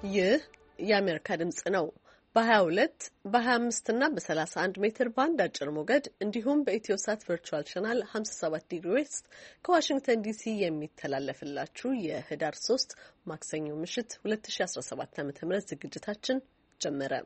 ይህ የአሜሪካ ድምጽ ነው። በ22 በ25 እና በ31 ሜትር ባንድ አጭር ሞገድ እንዲሁም በኢትዮሳት ቨርቹዋል ቻናል 57 ዲግሪ ዌስት ከዋሽንግተን ዲሲ የሚተላለፍላችሁ የህዳር 3 ማክሰኞ ምሽት 2017 ዓ.ም ዝግጅታችን ጀመረ።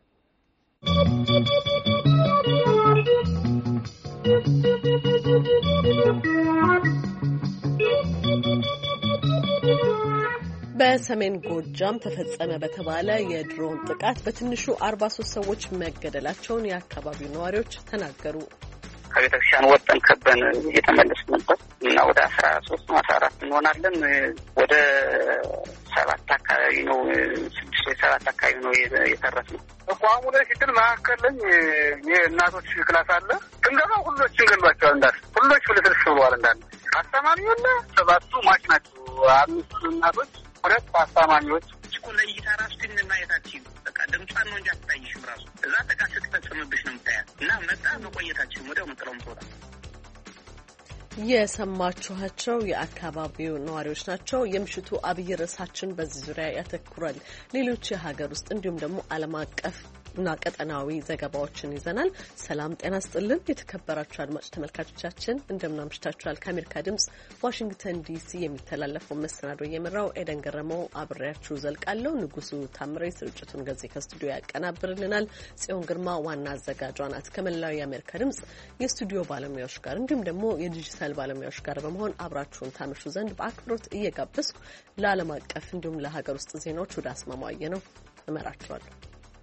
በሰሜን ጎጃም ተፈጸመ በተባለ የድሮን ጥቃት በትንሹ 43 ሰዎች መገደላቸውን የአካባቢው ነዋሪዎች ተናገሩ። ከቤተክርስቲያን ወጥተን ከበን እየተመለስን ነበር እና ወደ 13 14 እንሆናለን። ወደ 7 አካባቢ ነው 6-7 አካባቢ ነው የተረፍነው። ተቋሙ ላይ ሲትል መካከል ላይ የእናቶች ክላስ አለ። እንደዛ ሁሎችን ገሏቸዋል። እንዳል ሁሎች ፍልስልስ ብለዋል። እንዳለ አስተማሪውና 7ቱ ማች ናቸው። 5 እናቶች 2 አስተማሪዎች ስኩል ላይ እየታራሱ ማየታችን በቃ ድምጿን ነው እንጂ አትታይሽም። ራሱ እዛ ጥቃት ስትፈጽምብሽ ነው የምታያት እና መጣ መቆየታችን ወዲያው መጥረው ምትወጣ። የሰማችኋቸው የአካባቢው ነዋሪዎች ናቸው። የምሽቱ አብይ ርዕሳችን በዚህ ዙሪያ ያተኩራል። ሌሎች የሀገር ውስጥ እንዲሁም ደግሞ ዓለም አቀፍ እና ቀጠናዊ ዘገባዎችን ይዘናል። ሰላም ጤና ስጥልን። የተከበራችሁ አድማጭ ተመልካቾቻችን እንደምን አምሽታችኋል? ከአሜሪካ ድምጽ ዋሽንግተን ዲሲ የሚተላለፈው መሰናዶ እየመራው ኤደን ገረመው አብሬያችሁ ዘልቃለሁ። ንጉሱ ታምሬ ስርጭቱን ገዜ ከስቱዲዮ ያቀናብርልናል። ጽዮን ግርማ ዋና አዘጋጇ ናት። ከመላው የአሜሪካ ድምጽ የስቱዲዮ ባለሙያዎች ጋር እንዲሁም ደግሞ የዲጂታል ባለሙያዎች ጋር በመሆን አብራችሁን ታመሹ ዘንድ በአክብሮት እየጋበዝኩ ለዓለም አቀፍ እንዲሁም ለሀገር ውስጥ ዜናዎች ወደ አስማማየ ነው እመራችኋለሁ።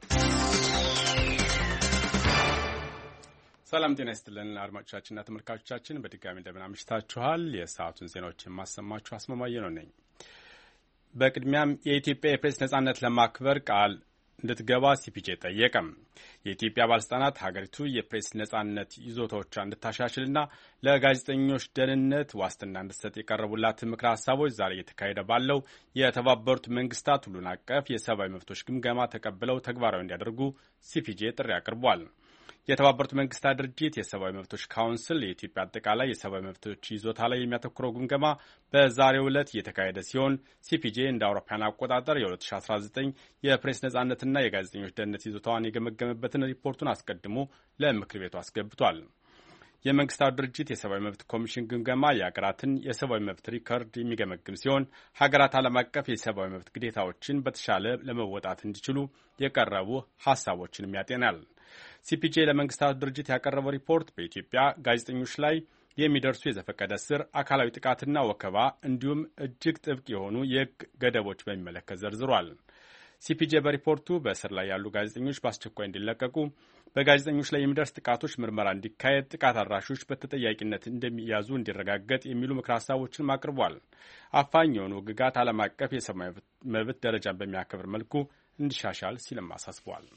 ሰላም ጤና ይስጥልን አድማጮቻችንና ተመልካቾቻችን በድጋሚ እንደምን አምሽታችኋል። የሰዓቱን ዜናዎች የማሰማችሁ አስማማየ ነው ነኝ። በቅድሚያም የኢትዮጵያ የፕሬስ ነጻነት ለማክበር ቃል እንድትገባ ሲፒጄ ጠየቀም። የኢትዮጵያ ባለስልጣናት ሀገሪቱ የፕሬስ ነጻነት ይዞታዎቿ እንድታሻሽልና ለጋዜጠኞች ደህንነት ዋስትና እንድትሰጥ የቀረቡላትን ምክረ ሀሳቦች ዛሬ እየተካሄደ ባለው የተባበሩት መንግስታት ሁሉን አቀፍ የሰብአዊ መብቶች ግምገማ ተቀብለው ተግባራዊ እንዲያደርጉ ሲፒጄ ጥሪ አቅርቧል። የተባበሩት መንግስታት ድርጅት የሰብአዊ መብቶች ካውንስል የኢትዮጵያ አጠቃላይ የሰብአዊ መብቶች ይዞታ ላይ የሚያተኩረው ግምገማ በዛሬው ዕለት እየተካሄደ ሲሆን ሲፒጄ እንደ አውሮፓውያን አቆጣጠር የ2019 የፕሬስ ነጻነትና የጋዜጠኞች ደህንነት ይዞታዋን የገመገመበትን ሪፖርቱን አስቀድሞ ለምክር ቤቱ አስገብቷል። የመንግስታቱ ድርጅት የሰብአዊ መብት ኮሚሽን ግምገማ የሀገራትን የሰብአዊ መብት ሪከርድ የሚገመግም ሲሆን ሀገራት ዓለም አቀፍ የሰብአዊ መብት ግዴታዎችን በተሻለ ለመወጣት እንዲችሉ የቀረቡ ሀሳቦችንም ያጤናል። ሲፒጄ ለመንግስታቱ ድርጅት ያቀረበው ሪፖርት በኢትዮጵያ ጋዜጠኞች ላይ የሚደርሱ የዘፈቀደ እስር፣ አካላዊ ጥቃትና ወከባ እንዲሁም እጅግ ጥብቅ የሆኑ የሕግ ገደቦች በሚመለከት ዘርዝሯል። ሲፒጄ በሪፖርቱ በእስር ላይ ያሉ ጋዜጠኞች በአስቸኳይ እንዲለቀቁ፣ በጋዜጠኞች ላይ የሚደርስ ጥቃቶች ምርመራ እንዲካሄድ፣ ጥቃት አድራሾች በተጠያቂነት እንደሚያዙ እንዲረጋገጥ የሚሉ ምክረ ሀሳቦችንም አቅርቧል። አፋኝ የሆኑ ሕግጋት ዓለም አቀፍ የሰብአዊ መብት ደረጃን በሚያከብር መልኩ እንዲሻሻል ሲልም አሳስቧል።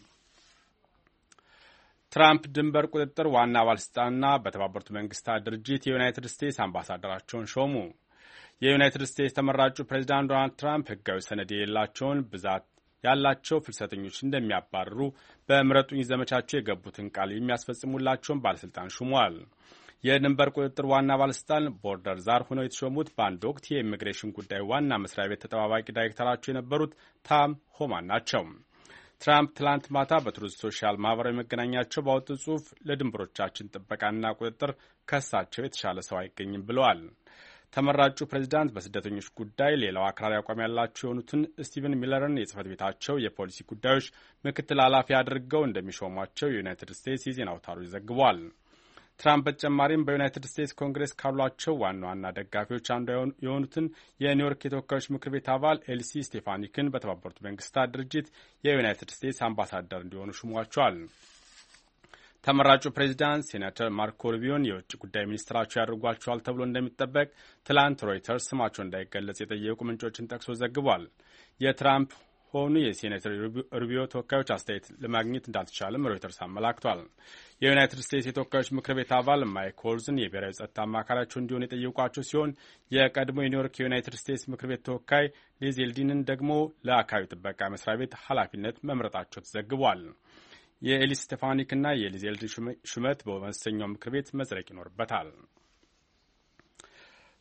ትራምፕ ድንበር ቁጥጥር ዋና ባለስልጣንና በተባበሩት መንግስታት ድርጅት የዩናይትድ ስቴትስ አምባሳደራቸውን ሾሙ። የዩናይትድ ስቴትስ ተመራጩ ፕሬዚዳንት ዶናልድ ትራምፕ ህጋዊ ሰነድ የሌላቸውን ብዛት ያላቸው ፍልሰተኞች እንደሚያባርሩ በምረጡኝ ዘመቻቸው የገቡትን ቃል የሚያስፈጽሙላቸውን ባለስልጣን ሹመዋል። የድንበር ቁጥጥር ዋና ባለስልጣን ቦርደር ዛር ሆነው የተሾሙት በአንድ ወቅት የኢሚግሬሽን ጉዳይ ዋና መስሪያ ቤት ተጠባባቂ ዳይሬክተራቸው የነበሩት ታም ሆማን ናቸው። ትራምፕ ትላንት ማታ በትሩዝ ሶሻል ማህበራዊ መገናኛቸው ባወጡት ጽሑፍ ለድንበሮቻችን ጥበቃና ቁጥጥር ከሳቸው የተሻለ ሰው አይገኝም ብለዋል። ተመራጩ ፕሬዚዳንት በስደተኞች ጉዳይ ሌላው አክራሪ አቋም ያላቸው የሆኑትን ስቲቨን ሚለርን የጽህፈት ቤታቸው የፖሊሲ ጉዳዮች ምክትል ኃላፊ አድርገው እንደሚሾሟቸው የዩናይትድ ስቴትስ የዜና አውታሮች ዘግበዋል። ትራምፕ በተጨማሪም በዩናይትድ ስቴትስ ኮንግሬስ ካሏቸው ዋና ዋና ደጋፊዎች አንዱ የሆኑትን የኒውዮርክ የተወካዮች ምክር ቤት አባል ኤልሲ ስቴፋኒክን በተባበሩት መንግስታት ድርጅት የዩናይትድ ስቴትስ አምባሳደር እንዲሆኑ ሹሟቸዋል። ተመራጩ ፕሬዚዳንት ሴናተር ማርኮ ሩቢዮን የውጭ ጉዳይ ሚኒስትራቸው ያደርጓቸዋል ተብሎ እንደሚጠበቅ ትላንት ሮይተርስ ስማቸው እንዳይገለጽ የጠየቁ ምንጮችን ጠቅሶ ዘግቧል። የትራምፕ ሆኑ የሴኔተር ሩቢዮ ተወካዮች አስተያየት ለማግኘት እንዳልተቻለም ሮይተርስ አመላክቷል። የዩናይትድ ስቴትስ የተወካዮች ምክር ቤት አባል ማይክ ዎልዝን የብሔራዊ ጸጥታ አማካሪያቸው እንዲሆን የጠየቋቸው ሲሆን የቀድሞ የኒውዮርክ የዩናይትድ ስቴትስ ምክር ቤት ተወካይ ሊዝ ኤልዲንን ደግሞ ለአካባቢ ጥበቃ መስሪያ ቤት ኃላፊነት መምረጣቸው ተዘግቧል። የኤሊስ ስቴፋኒክና የሊዝ ኤልዲን ሹመት በመወሰኛው ምክር ቤት መጽደቅ ይኖርበታል።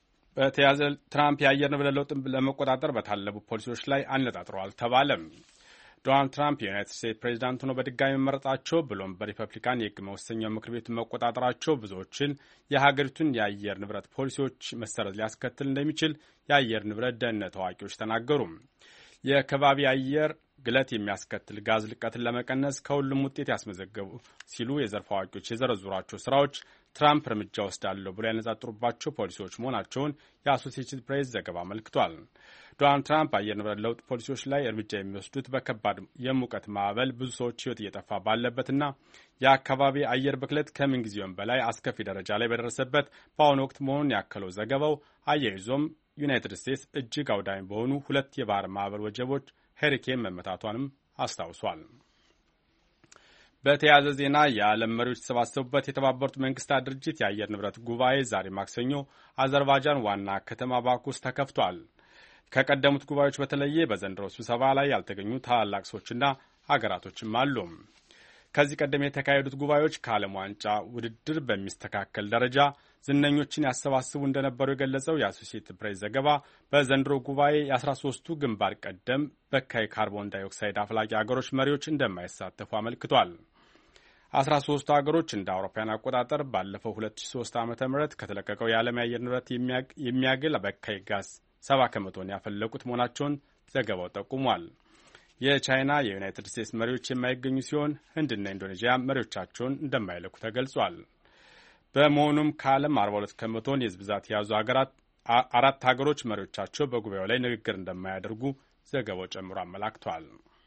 በተያዘ ትራምፕ የአየር ንብረት ለውጥን ለመቆጣጠር በታለሙ ፖሊሲዎች ላይ አነጣጥረዋል ተባለም። ዶናልድ ትራምፕ የዩናይትድ ስቴትስ ፕሬዚዳንት ሆነው በድጋሚ መመረጣቸው ብሎም በሪፐብሊካን የሕግ መወሰኛው ምክር ቤቱን መቆጣጠራቸው ብዙዎችን የሀገሪቱን የአየር ንብረት ፖሊሲዎች መሰረዝ ሊያስከትል እንደሚችል የአየር ንብረት ደህንነት አዋቂዎች ተናገሩ። የከባቢ አየር ግለት የሚያስከትል ጋዝ ልቀትን ለመቀነስ ከሁሉም ውጤት ያስመዘገቡ ሲሉ የዘርፍ አዋቂዎች የዘረዘሯቸው ስራዎች ትራምፕ እርምጃ ወስዳለሁ ብሎ ያነጣጥሩባቸው ፖሊሲዎች መሆናቸውን የአሶሲኤትድ ፕሬስ ዘገባ አመልክቷል። ዶናልድ ትራምፕ አየር ንብረት ለውጥ ፖሊሲዎች ላይ እርምጃ የሚወስዱት በከባድ የሙቀት ማዕበል ብዙ ሰዎች ሕይወት እየጠፋ ባለበትና የአካባቢ አየር ብክለት ከምንጊዜውም በላይ አስከፊ ደረጃ ላይ በደረሰበት በአሁኑ ወቅት መሆኑን ያከለው ዘገባው አያይዞም ዩናይትድ ስቴትስ እጅግ አውዳሚ በሆኑ ሁለት የባህር ማዕበል ወጀቦች ሄሪኬን መመታቷንም አስታውሷል። በተያያዘ ዜና የዓለም መሪዎች የተሰባሰቡበት የተባበሩት መንግስታት ድርጅት የአየር ንብረት ጉባኤ ዛሬ ማክሰኞ አዘርባይጃን ዋና ከተማ ባኩ ውስጥ ተከፍቷል። ከቀደሙት ጉባኤዎች በተለየ በዘንድሮ ስብሰባ ላይ ያልተገኙ ታላላቅ ሰዎችና ሀገራቶችም አሉ። ከዚህ ቀደም የተካሄዱት ጉባኤዎች ከዓለም ዋንጫ ውድድር በሚስተካከል ደረጃ ዝነኞችን ያሰባስቡ እንደነበሩ የገለጸው የአሶሲኤትድ ፕሬስ ዘገባ በዘንድሮ ጉባኤ የ13ቱ ግንባር ቀደም በካይ ካርቦን ዳይኦክሳይድ አፍላቂ አገሮች መሪዎች እንደማይሳተፉ አመልክቷል። 13ቱ አገሮች እንደ አውሮፓውያን አቆጣጠር ባለፈው 2003 ዓ.ም ከተለቀቀው የዓለም የአየር ንብረት የሚያግል በካይ ጋዝ 70 ከመቶን ያፈለቁት መሆናቸውን ዘገባው ጠቁሟል። የቻይና የዩናይትድ ስቴትስ መሪዎች የማይገኙ ሲሆን ህንድና ኢንዶኔዥያ መሪዎቻቸውን እንደማይለኩ ተገልጿል። በመሆኑም ከዓለም 42 ከመቶን የህዝብ ብዛት የያዙ አራት ሀገሮች መሪዎቻቸው በጉባኤው ላይ ንግግር እንደማያደርጉ ዘገባው ጨምሮ አመላክቷል።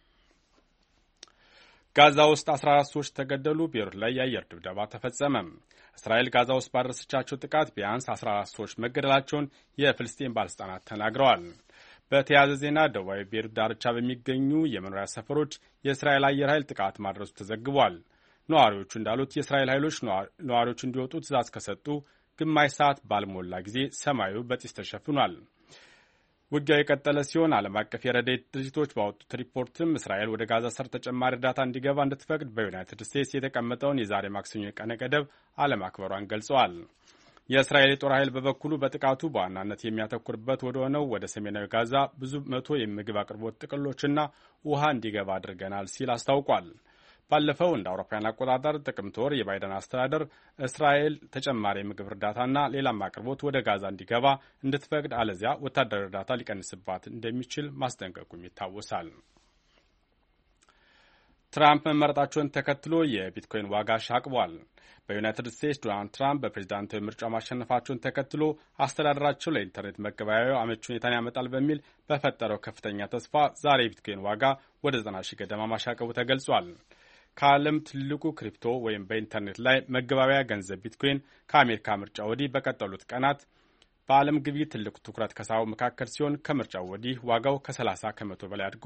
ጋዛ ውስጥ 14 ሰዎች ተገደሉ። ቤይሩት ላይ የአየር ድብደባ ተፈጸመ። እስራኤል ጋዛ ውስጥ ባደረሰቻቸው ጥቃት ቢያንስ 14 ሰዎች መገደላቸውን የፍልስጤን ባለሥልጣናት ተናግረዋል። በተያያዘ ዜና ደቡባዊ ቤይሩት ዳርቻ በሚገኙ የመኖሪያ ሰፈሮች የእስራኤል አየር ኃይል ጥቃት ማድረሱ ተዘግቧል። ነዋሪዎቹ እንዳሉት የእስራኤል ኃይሎች ነዋሪዎች እንዲወጡ ትዕዛዝ ከሰጡ ግማሽ ሰዓት ባልሞላ ጊዜ ሰማዩ በጢስ ተሸፍኗል። ውጊያው የቀጠለ ሲሆን ዓለም አቀፍ የረድኤት ድርጅቶች ባወጡት ሪፖርትም እስራኤል ወደ ጋዛ ሰርጥ ተጨማሪ እርዳታ እንዲገባ እንድትፈቅድ በዩናይትድ ስቴትስ የተቀመጠውን የዛሬ ማክሰኞ የቀነ ገደብ አለማክበሯን ገልጸዋል። የእስራኤል የጦር ኃይል በበኩሉ በጥቃቱ በዋናነት የሚያተኩርበት ወደ ሆነው ወደ ሰሜናዊ ጋዛ ብዙ መቶ የምግብ አቅርቦት ጥቅሎችና ውሃ እንዲገባ አድርገናል ሲል አስታውቋል። ባለፈው እንደ አውሮፓውያን አቆጣጠር ጥቅምት ወር የባይደን አስተዳደር እስራኤል ተጨማሪ የምግብ እርዳታና ሌላም አቅርቦት ወደ ጋዛ እንዲገባ እንድትፈቅድ አለዚያ ወታደራዊ እርዳታ ሊቀንስባት እንደሚችል ማስጠንቀቁም ይታወሳል። ትራምፕ መመረጣቸውን ተከትሎ የቢትኮይን ዋጋ ሻቅቧል። በዩናይትድ ስቴትስ ዶናልድ ትራምፕ በፕሬዚዳንታዊ ምርጫ ማሸነፋቸውን ተከትሎ አስተዳደራቸው ለኢንተርኔት መገበያያ አመቺ ሁኔታን ያመጣል በሚል በፈጠረው ከፍተኛ ተስፋ ዛሬ የቢትኮይን ዋጋ ወደ 90 ሺህ ገደማ ማሻቀቡ ተገልጿል። ከዓለም ትልቁ ክሪፕቶ ወይም በኢንተርኔት ላይ መገበያያ ገንዘብ ቢትኮይን ከአሜሪካ ምርጫ ወዲህ በቀጠሉት ቀናት በዓለም ግብይት ትልቁ ትኩረት ከሳበው መካከል ሲሆን ከምርጫው ወዲህ ዋጋው ከ30 ከመቶ በላይ አድጎ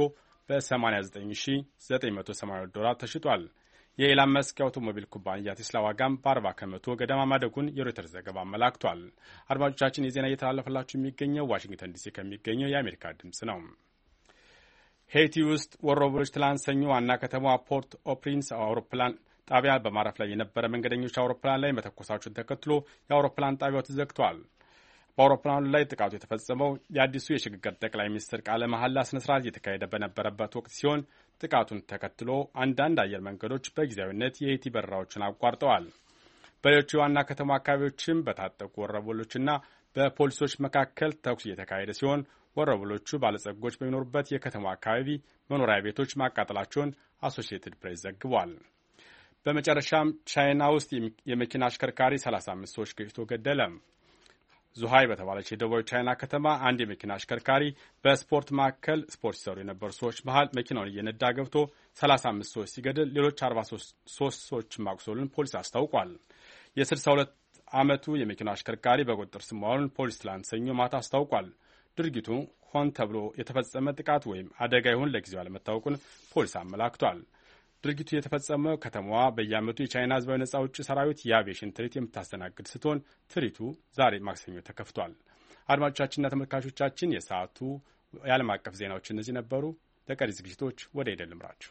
በ89982 ተሽጧል። የኢላን መስክ የአውቶሞቢል ኩባንያ ቴስላ ዋጋም በ40 ከመቶ ገደማ ማደጉን የሮይተርስ ዘገባ አመላክቷል። አድማጮቻችን የዜና እየተላለፈላችሁ የሚገኘው ዋሽንግተን ዲሲ ከሚገኘው የአሜሪካ ድምፅ ነው። ሄይቲ ውስጥ ወሮበሎች ትላንት ሰኞ ዋና ከተማዋ ፖርት ኦ ፕሪንስ አውሮፕላን ጣቢያ በማረፍ ላይ የነበረ መንገደኞች አውሮፕላን ላይ መተኮሳቸውን ተከትሎ የአውሮፕላን ጣቢያው ተዘግቷል። በአውሮፕላኑ ላይ ጥቃቱ የተፈጸመው የአዲሱ የሽግግር ጠቅላይ ሚኒስትር ቃለ መሐላ ስነ ስርዓት እየተካሄደ በነበረበት ወቅት ሲሆን ጥቃቱን ተከትሎ አንዳንድ አየር መንገዶች በጊዜያዊነት የሄይቲ በረራዎችን አቋርጠዋል። በሌሎች የዋና ከተማ አካባቢዎችም በታጠቁ ወሮበሎችና በፖሊሶች መካከል ተኩስ እየተካሄደ ሲሆን ወሮበሎቹ ባለጸጎች በሚኖሩበት የከተማ አካባቢ መኖሪያ ቤቶች ማቃጠላቸውን አሶሺየትድ ፕሬስ ዘግቧል። በመጨረሻም ቻይና ውስጥ የመኪና አሽከርካሪ 35 ሰዎች ገጭቶ ገደለ። ዙሃይ በተባለች የደቡብ ቻይና ከተማ አንድ የመኪና አሽከርካሪ በስፖርት ማዕከል ስፖርት ሲሰሩ የነበሩ ሰዎች መሃል መኪናውን እየነዳ ገብቶ 35 ሰዎች ሲገድል ሌሎች 43 ሰዎች ማቁሰሉን ፖሊስ አስታውቋል። የ62 ዓመቱ የመኪና አሽከርካሪ በቁጥጥር ስር መዋሉን ፖሊስ ትላንት ሰኞ ማታ አስታውቋል። ድርጊቱ ሆን ተብሎ የተፈጸመ ጥቃት ወይም አደጋ ይሁን ለጊዜው አለመታወቁን ፖሊስ አመላክቷል። ድርጊቱ የተፈጸመው ከተማዋ በየዓመቱ የቻይና ሕዝባዊ ነጻ አውጪ ሰራዊት የአቪዬሽን ትርኢት የምታስተናግድ ስትሆን ትርኢቱ ዛሬ ማክሰኞ ተከፍቷል። አድማጮቻችንና ተመልካቾቻችን የሰዓቱ የዓለም አቀፍ ዜናዎች እነዚህ ነበሩ። ለቀሪ ዝግጅቶች ወደ ሄደን ልምራችሁ።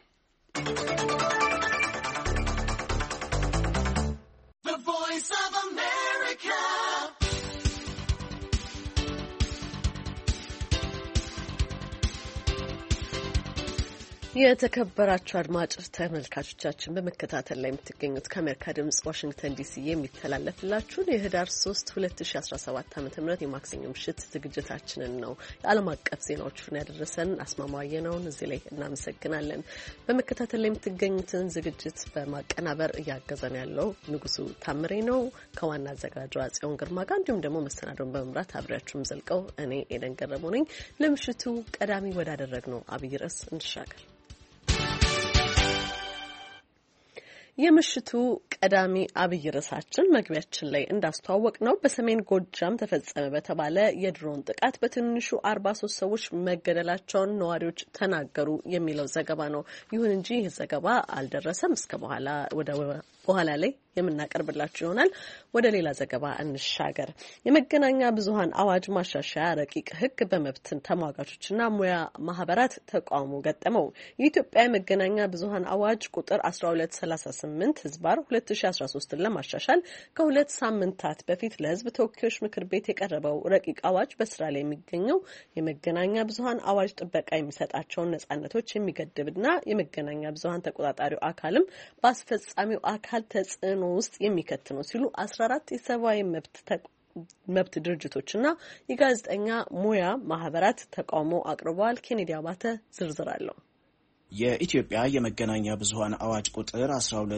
የተከበራችሁ አድማጭ ተመልካቾቻችን በመከታተል ላይ የምትገኙት ከአሜሪካ ድምጽ ዋሽንግተን ዲሲ የሚተላለፍላችሁን የህዳር 3 2017 ዓ.ም የማክሰኞ ምሽት ዝግጅታችንን ነው። የዓለም አቀፍ ዜናዎችን ያደረሰን አስማማየ ነው። እዚህ ላይ እናመሰግናለን። በመከታተል ላይ የምትገኙትን ዝግጅት በማቀናበር እያገዘን ያለው ንጉሱ ታምሬ ነው ከዋና አዘጋጇ ጽዮን ግርማ ጋር እንዲሁም ደግሞ መሰናዶን በመምራት አብሬያችሁም ዘልቀው እኔ ኤደን ገረመው ነኝ። ለምሽቱ ቀዳሚ ወዳደረግነው አብይ ርዕስ እንሻገር። የምሽቱ ቀዳሚ አብይ ርዕሳችን መግቢያችን ላይ እንዳስተዋወቅ ነው በሰሜን ጎጃም ተፈጸመ በተባለ የድሮን ጥቃት በትንሹ 43 ሰዎች መገደላቸውን ነዋሪዎች ተናገሩ የሚለው ዘገባ ነው። ይሁን እንጂ ይህ ዘገባ አልደረሰም። እስከ በኋላ ላይ የምናቀርብላችሁ ይሆናል። ወደ ሌላ ዘገባ እንሻገር። የመገናኛ ብዙሃን አዋጅ ማሻሻያ ረቂቅ ሕግ በመብት ተሟጋቾችና ሙያ ማህበራት ተቃውሞ ገጠመው። የኢትዮጵያ የመገናኛ ብዙሃን አዋጅ ቁጥር 1238/2013 ለማሻሻል ከ2 ሳምንታት በፊት ለሕዝብ ተወካዮች ምክር ቤት የቀረበው ረቂቅ አዋጅ በስራ ላይ የሚገኘው የመገናኛ ብዙሃን አዋጅ ጥበቃ የሚሰጣቸውን ነጻነቶች የሚገድብና የመገናኛ ብዙሃን ተቆጣጣሪው አካልም በአስፈጻሚው አካል ተጽዕኖ ውስጥ የሚከት ነው ሲሉ 14 የሰብአዊ መብት ድርጅቶችና የጋዜጠኛ ሙያ ማህበራት ተቃውሞ አቅርበዋል። ኬኔዲ አባተ ዝርዝር አለው። የኢትዮጵያ የመገናኛ ብዙሃን አዋጅ ቁጥር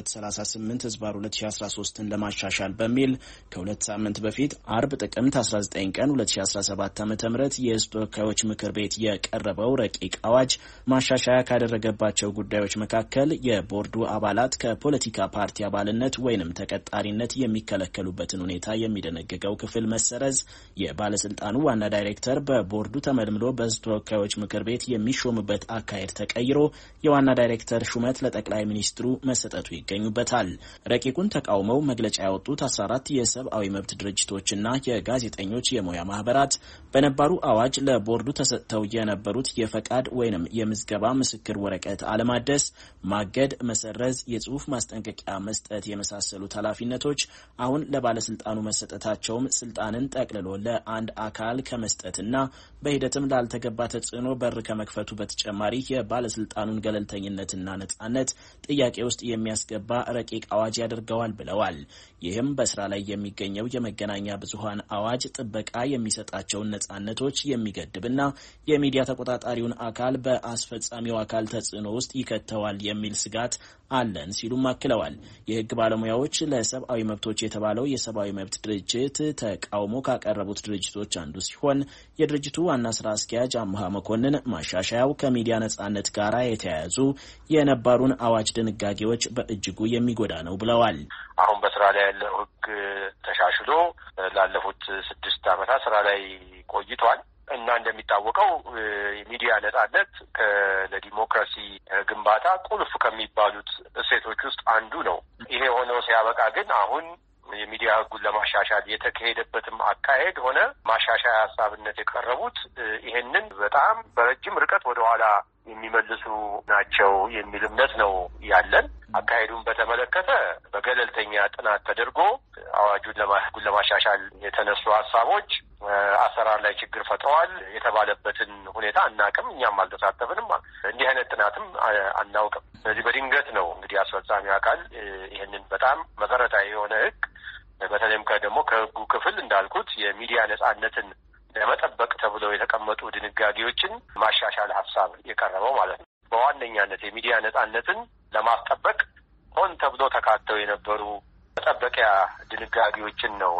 1238/2013ን ለማሻሻል በሚል ከ2 ሳምንት በፊት አርብ ጥቅምት 19 ቀን 2017 ዓ.ም የሕዝብ ተወካዮች ምክር ቤት የቀረበው ረቂቅ አዋጅ ማሻሻያ ካደረገባቸው ጉዳዮች መካከል የቦርዱ አባላት ከፖለቲካ ፓርቲ አባልነት ወይንም ተቀጣሪነት የሚከለከሉበትን ሁኔታ የሚደነግገው ክፍል መሰረዝ፣ የባለስልጣኑ ዋና ዳይሬክተር በቦርዱ ተመልምሎ በሕዝብ ተወካዮች ምክር ቤት የሚሾምበት አካሄድ ተቀይሮ የዋና ዳይሬክተር ሹመት ለጠቅላይ ሚኒስትሩ መሰጠቱ ይገኙበታል። ረቂቁን ተቃውመው መግለጫ ያወጡት 14 የሰብአዊ መብት ድርጅቶችና የጋዜጠኞች የሙያ ማህበራት በነባሩ አዋጅ ለቦርዱ ተሰጥተው የነበሩት የፈቃድ ወይንም የምዝገባ ምስክር ወረቀት አለማደስ፣ ማገድ፣ መሰረዝ፣ የጽሁፍ ማስጠንቀቂያ መስጠት የመሳሰሉት ኃላፊነቶች አሁን ለባለስልጣኑ መሰጠታቸውም ስልጣንን ጠቅልሎ ለአንድ አካል ከመስጠትና በሂደትም ላልተገባ ተጽዕኖ በር ከመክፈቱ በተጨማሪ የባለስልጣኑን ገለልተኝነትና ነጻነት ጥያቄ ውስጥ የሚያስገባ ረቂቅ አዋጅ ያደርገዋል ብለዋል። ይህም በስራ ላይ የሚገኘው የመገናኛ ብዙሃን አዋጅ ጥበቃ የሚሰጣቸውን ነጻነቶች የሚገድብና የሚዲያ ተቆጣጣሪውን አካል በአስፈጻሚው አካል ተጽዕኖ ውስጥ ይከተዋል የሚል ስጋት አለን ሲሉም አክለዋል። የህግ ባለሙያዎች ለሰብአዊ መብቶች የተባለው የሰብአዊ መብት ድርጅት ተቃውሞ ካቀረቡት ድርጅቶች አንዱ ሲሆን የድርጅቱ ዋና ስራ አስኪያጅ አምሃ መኮንን ማሻሻያው ከሚዲያ ነጻነት ጋር የተያያዙ የነባሩን አዋጅ ድንጋጌዎች በእጅጉ የሚጎዳ ነው ብለዋል። አሁን በስራ ላይ ያለው ህግ ተሻሽሎ ላለፉት 6 ዓመታት ስራ ላይ ቆይቷል እና እንደሚታወቀው የሚዲያ ነጻነት ለዲሞክራሲ ግንባታ ቁልፍ ከሚባሉት እሴቶች ውስጥ አንዱ ነው። ይሄ ሆኖ ሲያበቃ ግን አሁን የሚዲያ ህጉን ለማሻሻል የተካሄደበትም አካሄድ ሆነ ማሻሻያ ሀሳብነት የቀረቡት ይሄንን በጣም በረጅም ርቀት ወደኋላ የሚመልሱ ናቸው የሚል እምነት ነው ያለን። አካሄዱን በተመለከተ በገለልተኛ ጥናት ተደርጎ አዋጁን ለማሻሻል የተነሱ ሀሳቦች አሰራር ላይ ችግር ፈጥረዋል የተባለበትን ሁኔታ አናውቅም። እኛም አልተሳተፍንም። እንዲህ አይነት ጥናትም አናውቅም። ስለዚህ በድንገት ነው እንግዲህ አስፈጻሚ አካል ይህንን በጣም መሰረታዊ የሆነ ህግ በተለይም ደግሞ ከህጉ ክፍል እንዳልኩት የሚዲያ ነጻነትን ለመጠበቅ ተብለው የተቀመጡ ድንጋጌዎችን ማሻሻል ሀሳብ የቀረበው ማለት ነው። በዋነኛነት የሚዲያ ነጻነትን ለማስጠበቅ ሆን ተብሎ ተካተው የነበሩ መጠበቂያ ድንጋጌዎችን ነው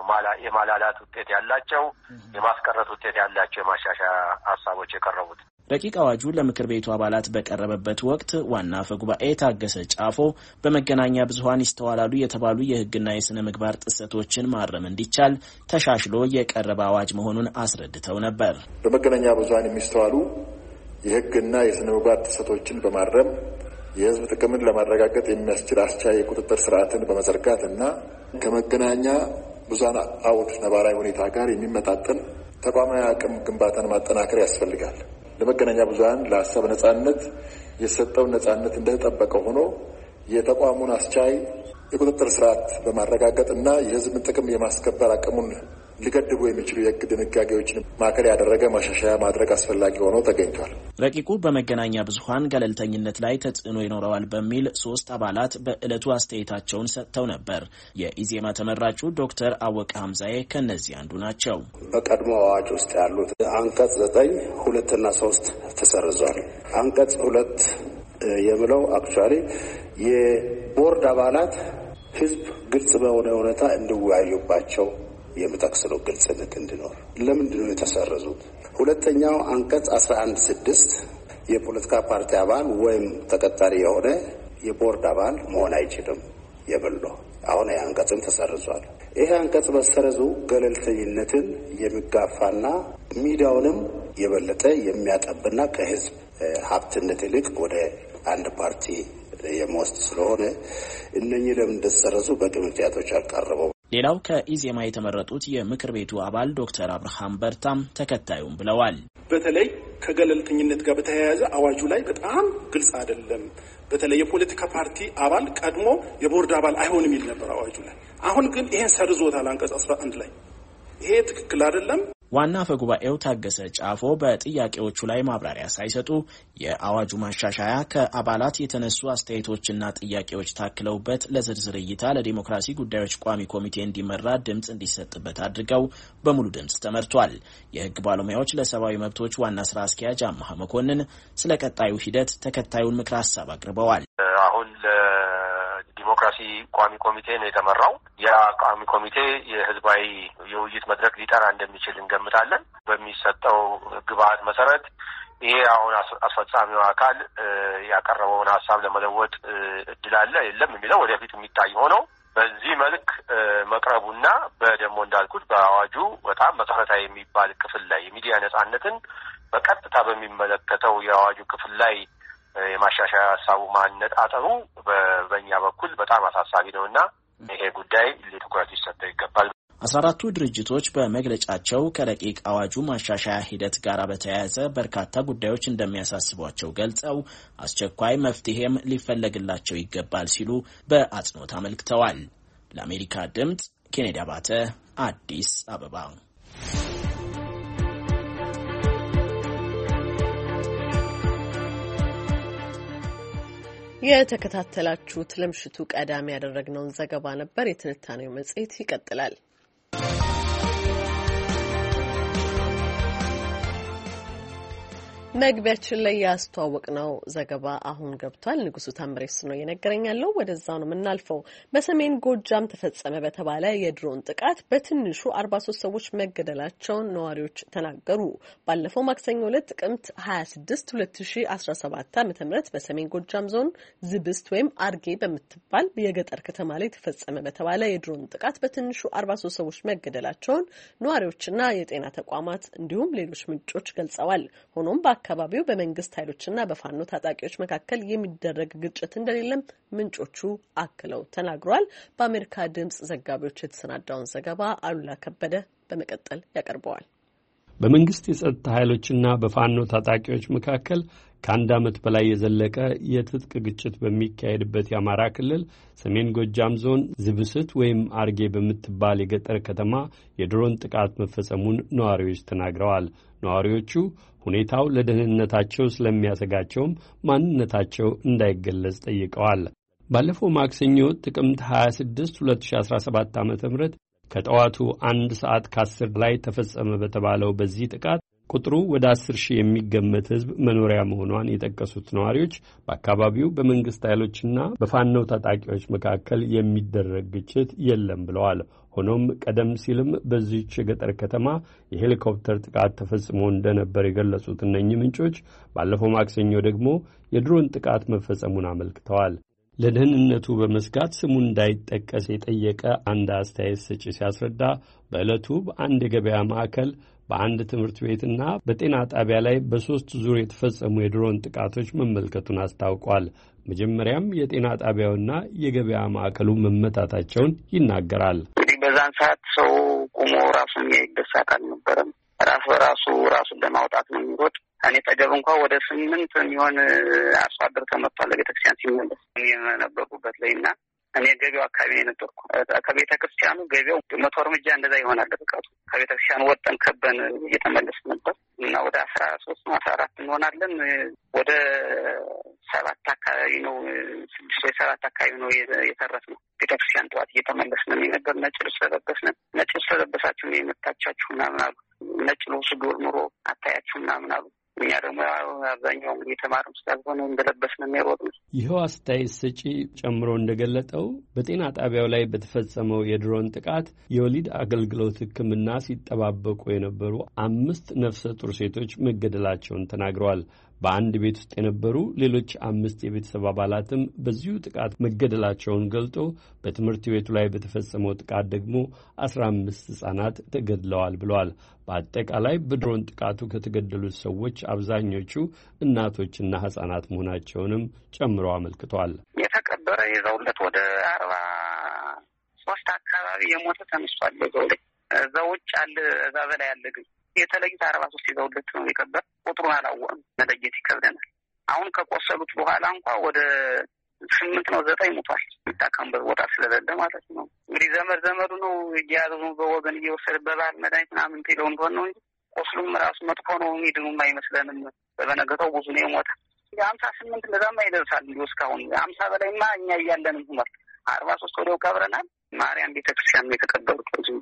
የማላላት ውጤት ያላቸው የማስቀረት ውጤት ያላቸው የማሻሻያ ሀሳቦች የቀረቡት። ረቂቅ አዋጁ ለምክር ቤቱ አባላት በቀረበበት ወቅት ዋና አፈ ጉባኤ ታገሰ ጫፎ በመገናኛ ብዙሃን ይስተዋላሉ የተባሉ የህግና የስነ ምግባር ጥሰቶችን ማረም እንዲቻል ተሻሽሎ የቀረበ አዋጅ መሆኑን አስረድተው ነበር። በመገናኛ ብዙሃን የሚስተዋሉ የህግና የስነ ምግባር ጥሰቶችን በማረም የህዝብ ጥቅምን ለማረጋገጥ የሚያስችል አስቻይ የቁጥጥር ስርዓትን በመዘርጋት እና ከመገናኛ ብዙሃን አውድ ነባራዊ ሁኔታ ጋር የሚመጣጠን ተቋማዊ አቅም ግንባታን ማጠናከር ያስፈልጋል። ለመገናኛ ብዙሃን ለሀሳብ ነጻነት የሰጠውን ነጻነት እንደተጠበቀ ሆኖ የተቋሙን አስቻይ የቁጥጥር ስርዓት በማረጋገጥ እና የህዝብን ጥቅም የማስከበር አቅሙን ሊገድቡ የሚችሉ የሕግ ድንጋጌዎችን ማዕከል ያደረገ ማሻሻያ ማድረግ አስፈላጊ ሆኖ ተገኝቷል። ረቂቁ በመገናኛ ብዙኃን ገለልተኝነት ላይ ተጽዕኖ ይኖረዋል በሚል 3 አባላት በዕለቱ አስተያየታቸውን ሰጥተው ነበር። የኢዜማ ተመራጩ ዶክተር አወቀ ሐምዛዬ ከነዚህ አንዱ ናቸው። በቀድሞ አዋጅ ውስጥ ያሉት አንቀጽ 9 2 እና 3 ተሰርዟል። አንቀጽ 2 የሚለው አክቹአሊ የቦርድ አባላት ህዝብ ግልጽ በሆነ ሁኔታ እንዲወያዩባቸው የሚጠቅሰው ግልጽነት እንዲኖር ለምንድን ነው የተሰረዙት? ሁለተኛው አንቀጽ 11(6) የፖለቲካ ፓርቲ አባል ወይም ተቀጣሪ የሆነ የቦርድ አባል መሆን አይችልም የሚለው አሁን አንቀጽም ተሰርዟል። ይሄ አንቀጽ መሰረዙ ገለልተኝነትን የሚጋፋና ሚዲያውንም የበለጠ የሚያጠብና ከህዝብ ሀብትነት ይልቅ ወደ አንድ ፓርቲ የመወስድ ስለሆነ እነኚህ ለምን እንደተሰረዙ በቂ ምክንያቶች አቀረበው። ሌላው ከኢዜማ የተመረጡት የምክር ቤቱ አባል ዶክተር አብርሃም በርታም ተከታዩም ብለዋል። በተለይ ከገለልተኝነት ጋር በተያያዘ አዋጁ ላይ በጣም ግልጽ አይደለም። በተለይ የፖለቲካ ፓርቲ አባል ቀድሞ የቦርድ አባል አይሆንም ይል ነበር አዋጁ ላይ። አሁን ግን ይሄን ሰርዞታል አንቀጽ 11 ላይ። ይሄ ትክክል አይደለም። ዋና አፈ ጉባኤው ታገሰ ጫፎ በጥያቄዎቹ ላይ ማብራሪያ ሳይሰጡ የአዋጁ ማሻሻያ ከአባላት የተነሱ አስተያየቶችና ጥያቄዎች ታክለውበት ለዝርዝር እይታ ለዲሞክራሲ ጉዳዮች ቋሚ ኮሚቴ እንዲመራ ድምጽ እንዲሰጥበት አድርገው በሙሉ ድምጽ ተመርቷል። የህግ ባለሙያዎች ለሰብአዊ መብቶች ዋና ስራ አስኪያጅ አማሃ መኮንን ስለ ቀጣዩ ሂደት ተከታዩን ምክረ ሀሳብ አቅርበዋል። አሁን ዲሞክራሲ ቋሚ ኮሚቴ ነው የተመራው። ያ ቋሚ ኮሚቴ የህዝባዊ የውይይት መድረክ ሊጠራ እንደሚችል እንገምታለን። በሚሰጠው ግብአት መሰረት ይሄ አሁን አስፈጻሚው አካል ያቀረበውን ሀሳብ ለመለወጥ እድል አለ የለም የሚለው ወደፊት የሚታይ ሆነው በዚህ መልክ መቅረቡና በደሞ እንዳልኩት በአዋጁ በጣም መሰረታዊ የሚባል ክፍል ላይ የሚዲያ ነጻነትን በቀጥታ በሚመለከተው የአዋጁ ክፍል ላይ የማሻሻያ ሀሳቡ ማነጣጠሩ በእኛ በኩል በጣም አሳሳቢ ነውና ይሄ ጉዳይ ለትኩረት ሊሰጠው ይገባል። 14ቱ ድርጅቶች በመግለጫቸው ከረቂቅ አዋጁ ማሻሻያ ሂደት ጋር በተያያዘ በርካታ ጉዳዮች እንደሚያሳስቧቸው ገልጸው አስቸኳይ መፍትሄም ሊፈለግላቸው ይገባል ሲሉ በአጽንኦት አመልክተዋል። ለአሜሪካ ድምጽ ኬኔዲ አባተ አዲስ አበባ። የተከታተላችሁት ለምሽቱ ቀዳሚ ያደረግነውን ዘገባ ነበር። የትንታኔው መጽሔት ይቀጥላል። መግቢያችን ላይ ያስተዋወቅነው ዘገባ አሁን ገብቷል። ንጉሱ ታምሬስ ነው የነገረኝ ያለው። ወደዛው ነው የምናልፈው። በሰሜን ጎጃም ተፈጸመ በተባለ የድሮን ጥቃት በትንሹ 43 ሰዎች መገደላቸውን ነዋሪዎች ተናገሩ። ባለፈው ማክሰኞ ዕለት ጥቅምት 26 2017 ዓ.ም በሰሜን ጎጃም ዞን ዝብስት ወይም አርጌ በምትባል የገጠር ከተማ ላይ ተፈጸመ በተባለ የድሮን ጥቃት በትንሹ 43 ሰዎች መገደላቸውን ነዋሪዎችና የጤና ተቋማት እንዲሁም ሌሎች ምንጮች ገልጸዋል። ሆኖም አካባቢው በመንግስት ኃይሎችና በፋኖ ታጣቂዎች መካከል የሚደረግ ግጭት እንደሌለም ምንጮቹ አክለው ተናግረዋል። በአሜሪካ ድምጽ ዘጋቢዎች የተሰናዳውን ዘገባ አሉላ ከበደ በመቀጠል ያቀርበዋል። በመንግስት የጸጥታ ኃይሎችና በፋኖ ታጣቂዎች መካከል ከአንድ ዓመት በላይ የዘለቀ የትጥቅ ግጭት በሚካሄድበት የአማራ ክልል ሰሜን ጎጃም ዞን ዝብስት ወይም አርጌ በምትባል የገጠር ከተማ የድሮን ጥቃት መፈጸሙን ነዋሪዎች ተናግረዋል። ነዋሪዎቹ ሁኔታው ለደህንነታቸው ስለሚያሰጋቸውም ማንነታቸው እንዳይገለጽ ጠይቀዋል። ባለፈው ማክሰኞ ጥቅምት 26 2017 ዓ.ም ከጠዋቱ 1 ሰዓት ከ10 ላይ ተፈጸመ በተባለው በዚህ ጥቃት ቁጥሩ ወደ 10,000 የሚገመት ሕዝብ መኖሪያ መሆኗን የጠቀሱት ነዋሪዎች በአካባቢው በመንግስት ኃይሎችና በፋኖ ታጣቂዎች መካከል የሚደረግ ግጭት የለም ብለዋል። ሆኖም ቀደም ሲልም በዚህች የገጠር ከተማ የሄሊኮፕተር ጥቃት ተፈጽሞ እንደነበር የገለጹት እነኚህ ምንጮች ባለፈው ማክሰኞ ደግሞ የድሮን ጥቃት መፈጸሙን አመልክተዋል። ለደህንነቱ በመስጋት ስሙ እንዳይጠቀስ የጠየቀ አንድ አስተያየት ሰጪ ሲያስረዳ በዕለቱ በአንድ የገበያ ማዕከል በአንድ ትምህርት ቤትና በጤና ጣቢያ ላይ በ3 ዙር የተፈጸሙ የድሮን ጥቃቶች መመልከቱን አስታውቋል። መጀመሪያም የጤና ጣቢያውና የገበያ ማዕከሉ መመታታቸውን ይናገራል። እንግዲህ በዛን ሰዓት ሰው ቆሞ ራሱን የሚያይበት ሰዓት አልነበረም። ራስ በራሱ ራሱን ለማውጣት ነው የሚሮጥ። እኔ ጠገብ እንኳን ወደ 8 የሚሆን አርሶ አደር ተመቷል። ለቤተክርስቲያን ሲመለስ የነበርኩበት ላይ እና እኔ ገቢው አካባቢ ነበርኩ። ከቤተ ክርስቲያኑ ገቢው 100 እርምጃ እንደዛ ይሆናል ርቀቱ። ከቤተ ክርስቲያኑ ወጥተን ከበን እየተመለስን ነበር እና ወደ 13 14 እንሆናለን። ወደ 7 አካባቢ ነው 6 ወይ 7 አካባቢ ነው የተረፍነው። ቤተ ክርስቲያን ጠዋት እየተመለስን ነበር። ነጭ ልብስ ለበስን። ነጭ ልብስ ለበሳችሁ ነው የመታቻችሁ ምናምን አሉ። ነጭ ልብስ ኑሮ አታያችሁ ምናምን አሉ። እኛ ደግሞ አብዛኛው እንግዲህ የተማረም ስላልሆነ እንደለበስን የሚሮጥ። ይኸው አስተያየት ሰጪ ጨምሮ እንደገለጠው በጤና ጣቢያው ላይ በተፈጸመው የድሮን ጥቃት የወሊድ አገልግሎት ሕክምና ሲጠባበቁ የነበሩ 5 ነፍሰ ጡር ሴቶች መገደላቸውን ተናግረዋል። በአንድ ቤት ውስጥ የነበሩ ሌሎች 5 የቤተሰብ አባላትም በዚሁ ጥቃት መገደላቸውን ገልጦ በትምህርት ቤቱ ላይ በተፈጸመው ጥቃት ደግሞ 15 ሕፃናት ተገድለዋል ብለዋል። በአጠቃላይ በድሮን ጥቃቱ ከተገደሉት ሰዎች አብዛኞቹ እናቶችና ሕፃናት መሆናቸውንም ጨምሮ አመልክቷል። የተቀበረ ይዘውለት ወደ 43 አካባቢ የሞተ ተነስቷል። እዛ ውጭ አለ፣ እዛ በላይ አለ። ግን የተለዩት 43 ይዘውለት ነው የቀበር። ቁጥሩን አላወቅም፣ መለየት ይከብደናል። አሁን ከቆሰሉት በኋላ እንኳን ወደ 8 ነው 9 ሞቷል። የሚታከምበት ቦታ ስለሌለ ማለት ነው። እንግዲህ ዘመዱ ነው እየያዙ በወገን እየወሰደ በባህል መድኃኒት ምናምን ትለው እንደሆነ ነው እንጂ ቆስሉም ራሱ መጥፎ ነው። የሚድኑም አይመስለንም። በበነገታው ብዙ ነው የሞተ። 58 እንደዛማ ይደርሳል። እንዲሁ እስካሁን 50 በላይማ እኛ እያለንም ሆኗል። 43 ወዲያው ቀብረናል። ማርያም ቤተክርስቲያን የተቀበሩት ነው።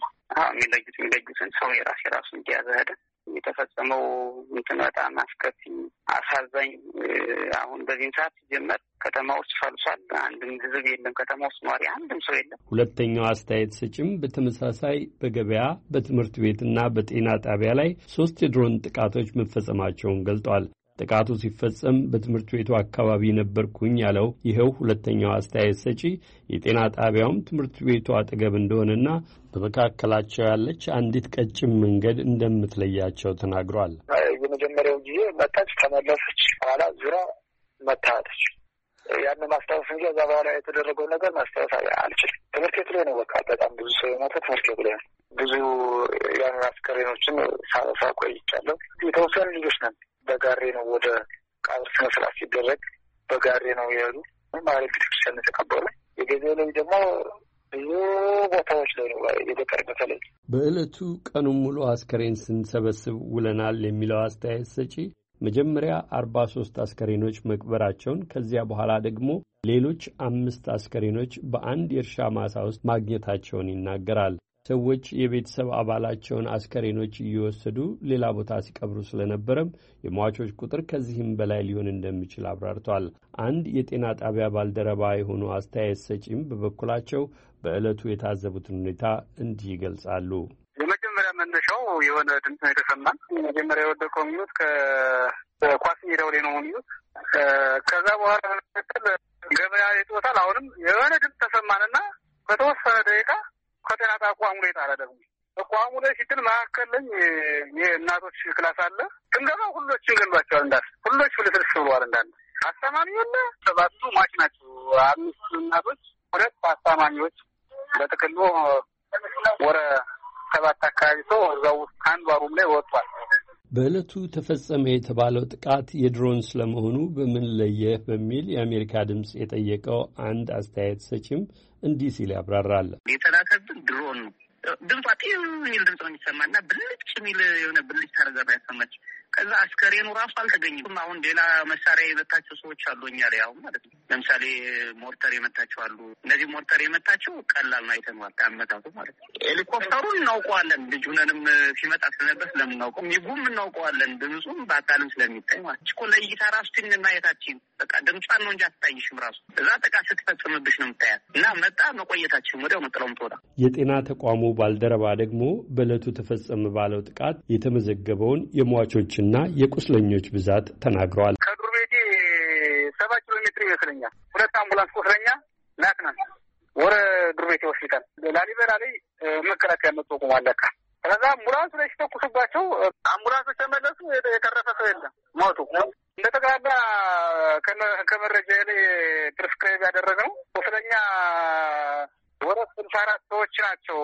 የሚለዩትን ሰው የራሱ እንዲያዘ ሄደ። የተፈጸመው እንትን በጣም አስከፊ አሳዛኝ። አሁን በዚህ ሰዓት ሲጀመር ከተማ ውስጥ ፈልሷል። አንድም ህዝብ የለም። ከተማ ውስጥ ኗሪ አንድም ሰው የለም። ሁለተኛው አስተያየት ሰጭም በተመሳሳይ በገበያ በትምህርት ቤትና በጤና ጣቢያ ላይ 3 የድሮን ጥቃቶች መፈጸማቸውን ገልጧል። ጥቃቱ ሲፈጸም በትምህርት ቤቱ አካባቢ ነበርኩኝ ያለው ይኸው ሁለተኛው አስተያየት ሰጪ የጤና ጣቢያውም ትምህርት ቤቱ አጠገብ እንደሆነና በመካከላቸው ያለች አንዲት ቀጭን መንገድ እንደምትለያቸው ተናግሯል። የመጀመሪያው ጊዜ መጣች፣ ተመለሰች፣ በኋላ ዙራ መታለች። ያን ማስታወስ እንጂ እዛ በኋላ የተደረገው ነገር ማስታወስ አልችልም። ትምህርት ቤት ላይ ነው በቃ በጣም ብዙ ሰው የሞተ ትምህርት ቤት ላይ ብዙ ያን አስከሬኖችን ሳነሳ ቆይቻለሁ። የተወሰኑ ልጆች ነን። በጋሬ ነው ወደ ቀብር ስነ ስርዓት ሲደረግ በጋሬ ነው የሄዱ ማለት ቤተክርስቲያን የተቀበሩ። የገበያ ላይ ደግሞ ብዙ ቦታዎች ላይ ነው የገጠር በተለይ። በዕለቱ ቀኑን ሙሉ አስከሬን ስንሰበስብ ውለናል የሚለው አስተያየት ሰጪ መጀመሪያ 43 አስከሬኖች መቅበራቸውን ከዚያ በኋላ ደግሞ ሌሎች 5 አስከሬኖች በአንድ የእርሻ ማሳ ውስጥ ማግኘታቸውን ይናገራል። ሰዎች የቤተሰብ አባላቸውን አስከሬኖች እየወሰዱ ሌላ ቦታ ሲቀብሩ ስለነበረም የሟቾች ቁጥር ከዚህም በላይ ሊሆን እንደሚችል አብራርቷል። አንድ የጤና ጣቢያ ባልደረባ የሆኑ አስተያየት ሰጪም በበኩላቸው በዕለቱ የታዘቡትን ሁኔታ እንዲህ ይገልጻሉ። የመጀመሪያ መነሻው የሆነ ድምፅ ነው የተሰማን። መጀመሪያ የወደቀው ሚዩት ከኳስ ሜዳው ላይ ነው ሚዩት። ከዛ በኋላ ገበያ ይጦታል። አሁንም የሆነ ድምፅ ተሰማንና በተወሰነ ደቂቃ ከተና ተቋሙ ላይ ጣለ። ደግሞ ተቋሙ ላይ ሲትል መካከል ላይ የእናቶች ክላስ አለ። እንገባ ሁሎችን ገንባቸዋል። እንዳል ሁሎች ፍልፍልስ ብለዋል። እንዳለ አስተማሚውና 7ቱ ማች ናቸው። 5 እናቶች 2 አስተማሚዎች በጥቅሉ ወረ 7 አካባቢ ሰው እዛው ውስጥ አንዱ ሩም ላይ ወጥቷል። በዕለቱ ተፈጸመ የተባለው ጥቃት የድሮን ስለመሆኑ በምን ለየህ በሚል የአሜሪካ ድምፅ የጠየቀው አንድ አስተያየት ሰጪም እንዲህ ሲል ያብራራል። የተላከብን ድሮን ነው። ድምጿ ጤም የሚል ድምጽ ነው የሚሰማና ብልጭ የሚል የሆነ ብልጭ ታረጋራ ያሰማች። ከዛ አስከሬኑ ራሱ አልተገኘም። አሁን ሌላ መሳሪያ የመታቸው ሰዎች አሉ እኛ ላይ አሁን ማለት ነው። ለምሳሌ ሞርተር የመታቸው አሉ። እነዚህ ሞርተር የመታቸው ቀላል ነው አይተነዋል። አመታቱ ማለት ነው። ሄሊኮፕተሩን እናውቀዋለን። ልጁነንም ሲመጣ ስለነበር ስለምናውቀው ሚጉም እናውቀዋለን። ድምጹም በአካልም ስለሚታይ ማለት እኮ ለእይታ ራሱ ትን ማየታችን በቃ ድምጿን ነው እንጂ አትታይሽም። ራሱ እዛ ጥቃት ስትፈጽምብሽ ነው የምታያት እና መጣ መቆየታችን ወዲያው መጥለው ምትወጣ። የጤና ተቋሙ ባልደረባ ደግሞ በዕለቱ ተፈጸመ ባለው ጥቃት የተመዘገበውን የሟቾችና የቁስለኞች ብዛት ተናግረዋል። ከዱር ቤቴ 7 ኪሎ ሜትር ይመስለኛል 2 አምቡላንስ ቁስለኛ ላክናል ወደ ዱር ቤቴ ሆስፒታል። ላሊበላ ላይ መከላከያ መጥቶ ቆሟል። ከዛ አምቡላንሱ ላይ ሲተኩሱባቸው አምቡላንሶች ተመለሱ። የተረፈ ሰው የለም፣ ሞቱ። እንደተጋባ ከመረጃ ላይ ፕሪስክራይብ ያደረገው ቁስለኛ ወደ 64 ሰዎች ናቸው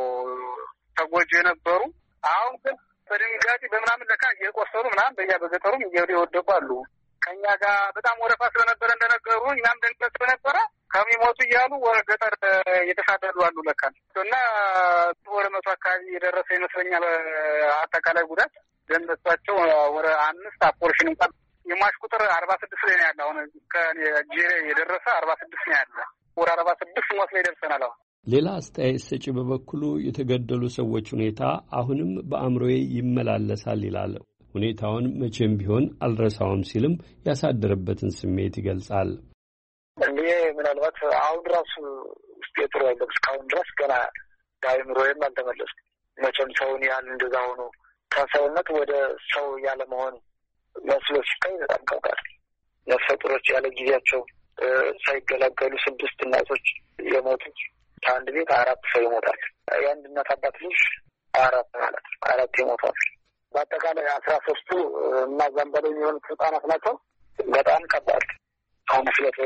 ተጎጂ የነበሩ። አሁን ግን በድንጋጤ በምናምን ለካ እየቆሰሉ ምናምን በገጠሩም እየወደቁ አሉ። ከኛ ጋር በጣም ወረፋ ስለነበረ እንደነገሩ እኛም ደንገት ስለነበረ ከሚሞቱ እያሉ ወደ ገጠር የተሳደዱ አሉ ለካ እና ወደ 100 አካባቢ የደረሰ ይመስለኛል አጠቃላይ ጉዳት ደንበሳቸው ወደ 5 አፖርሽን እንኳን የሟች ቁጥር 46 ላይ ያለ አሁን ከጄ የደረሰ 46 ነው ያለ ወደ 46 ሞት ላይ ደርሰናል። አሁን ሌላ አስተያየት ሰጪ በበኩሉ የተገደሉ ሰዎች ሁኔታ አሁንም በአእምሮዬ ይመላለሳል ይላል። ሁኔታውን መቼም ቢሆን አልረሳውም ሲልም ያሳደረበትን ስሜት ይገልጻል። እኔ ምናልባት አሁን ራሱ ውስጥ የጥሩ አይደለም። እስካሁን ድረስ ገና በአእምሮዬም አልተመለስኩም። መቼም ሰውን ያህል እንደዛ ሆኖ ከሰውነት ወደ ሰው ያለ መሆን መስሎ ሲታይ በጣም ከባድ። ነፍሰ ጡሮች ያለ ጊዜያቸው ሳይገላገሉ 6 እናቶች የሞቱት ከአንድ ቤት 4 ሰው ይሞታል። የአንድ እናት አባት ልጅ 4 ማለት 4 ይሞታል። በአጠቃላይ 13ቱ እና እዛም በላይ የሚሆኑት ህጻናት ናቸው። በጣም ከባድ። አሁን ስለት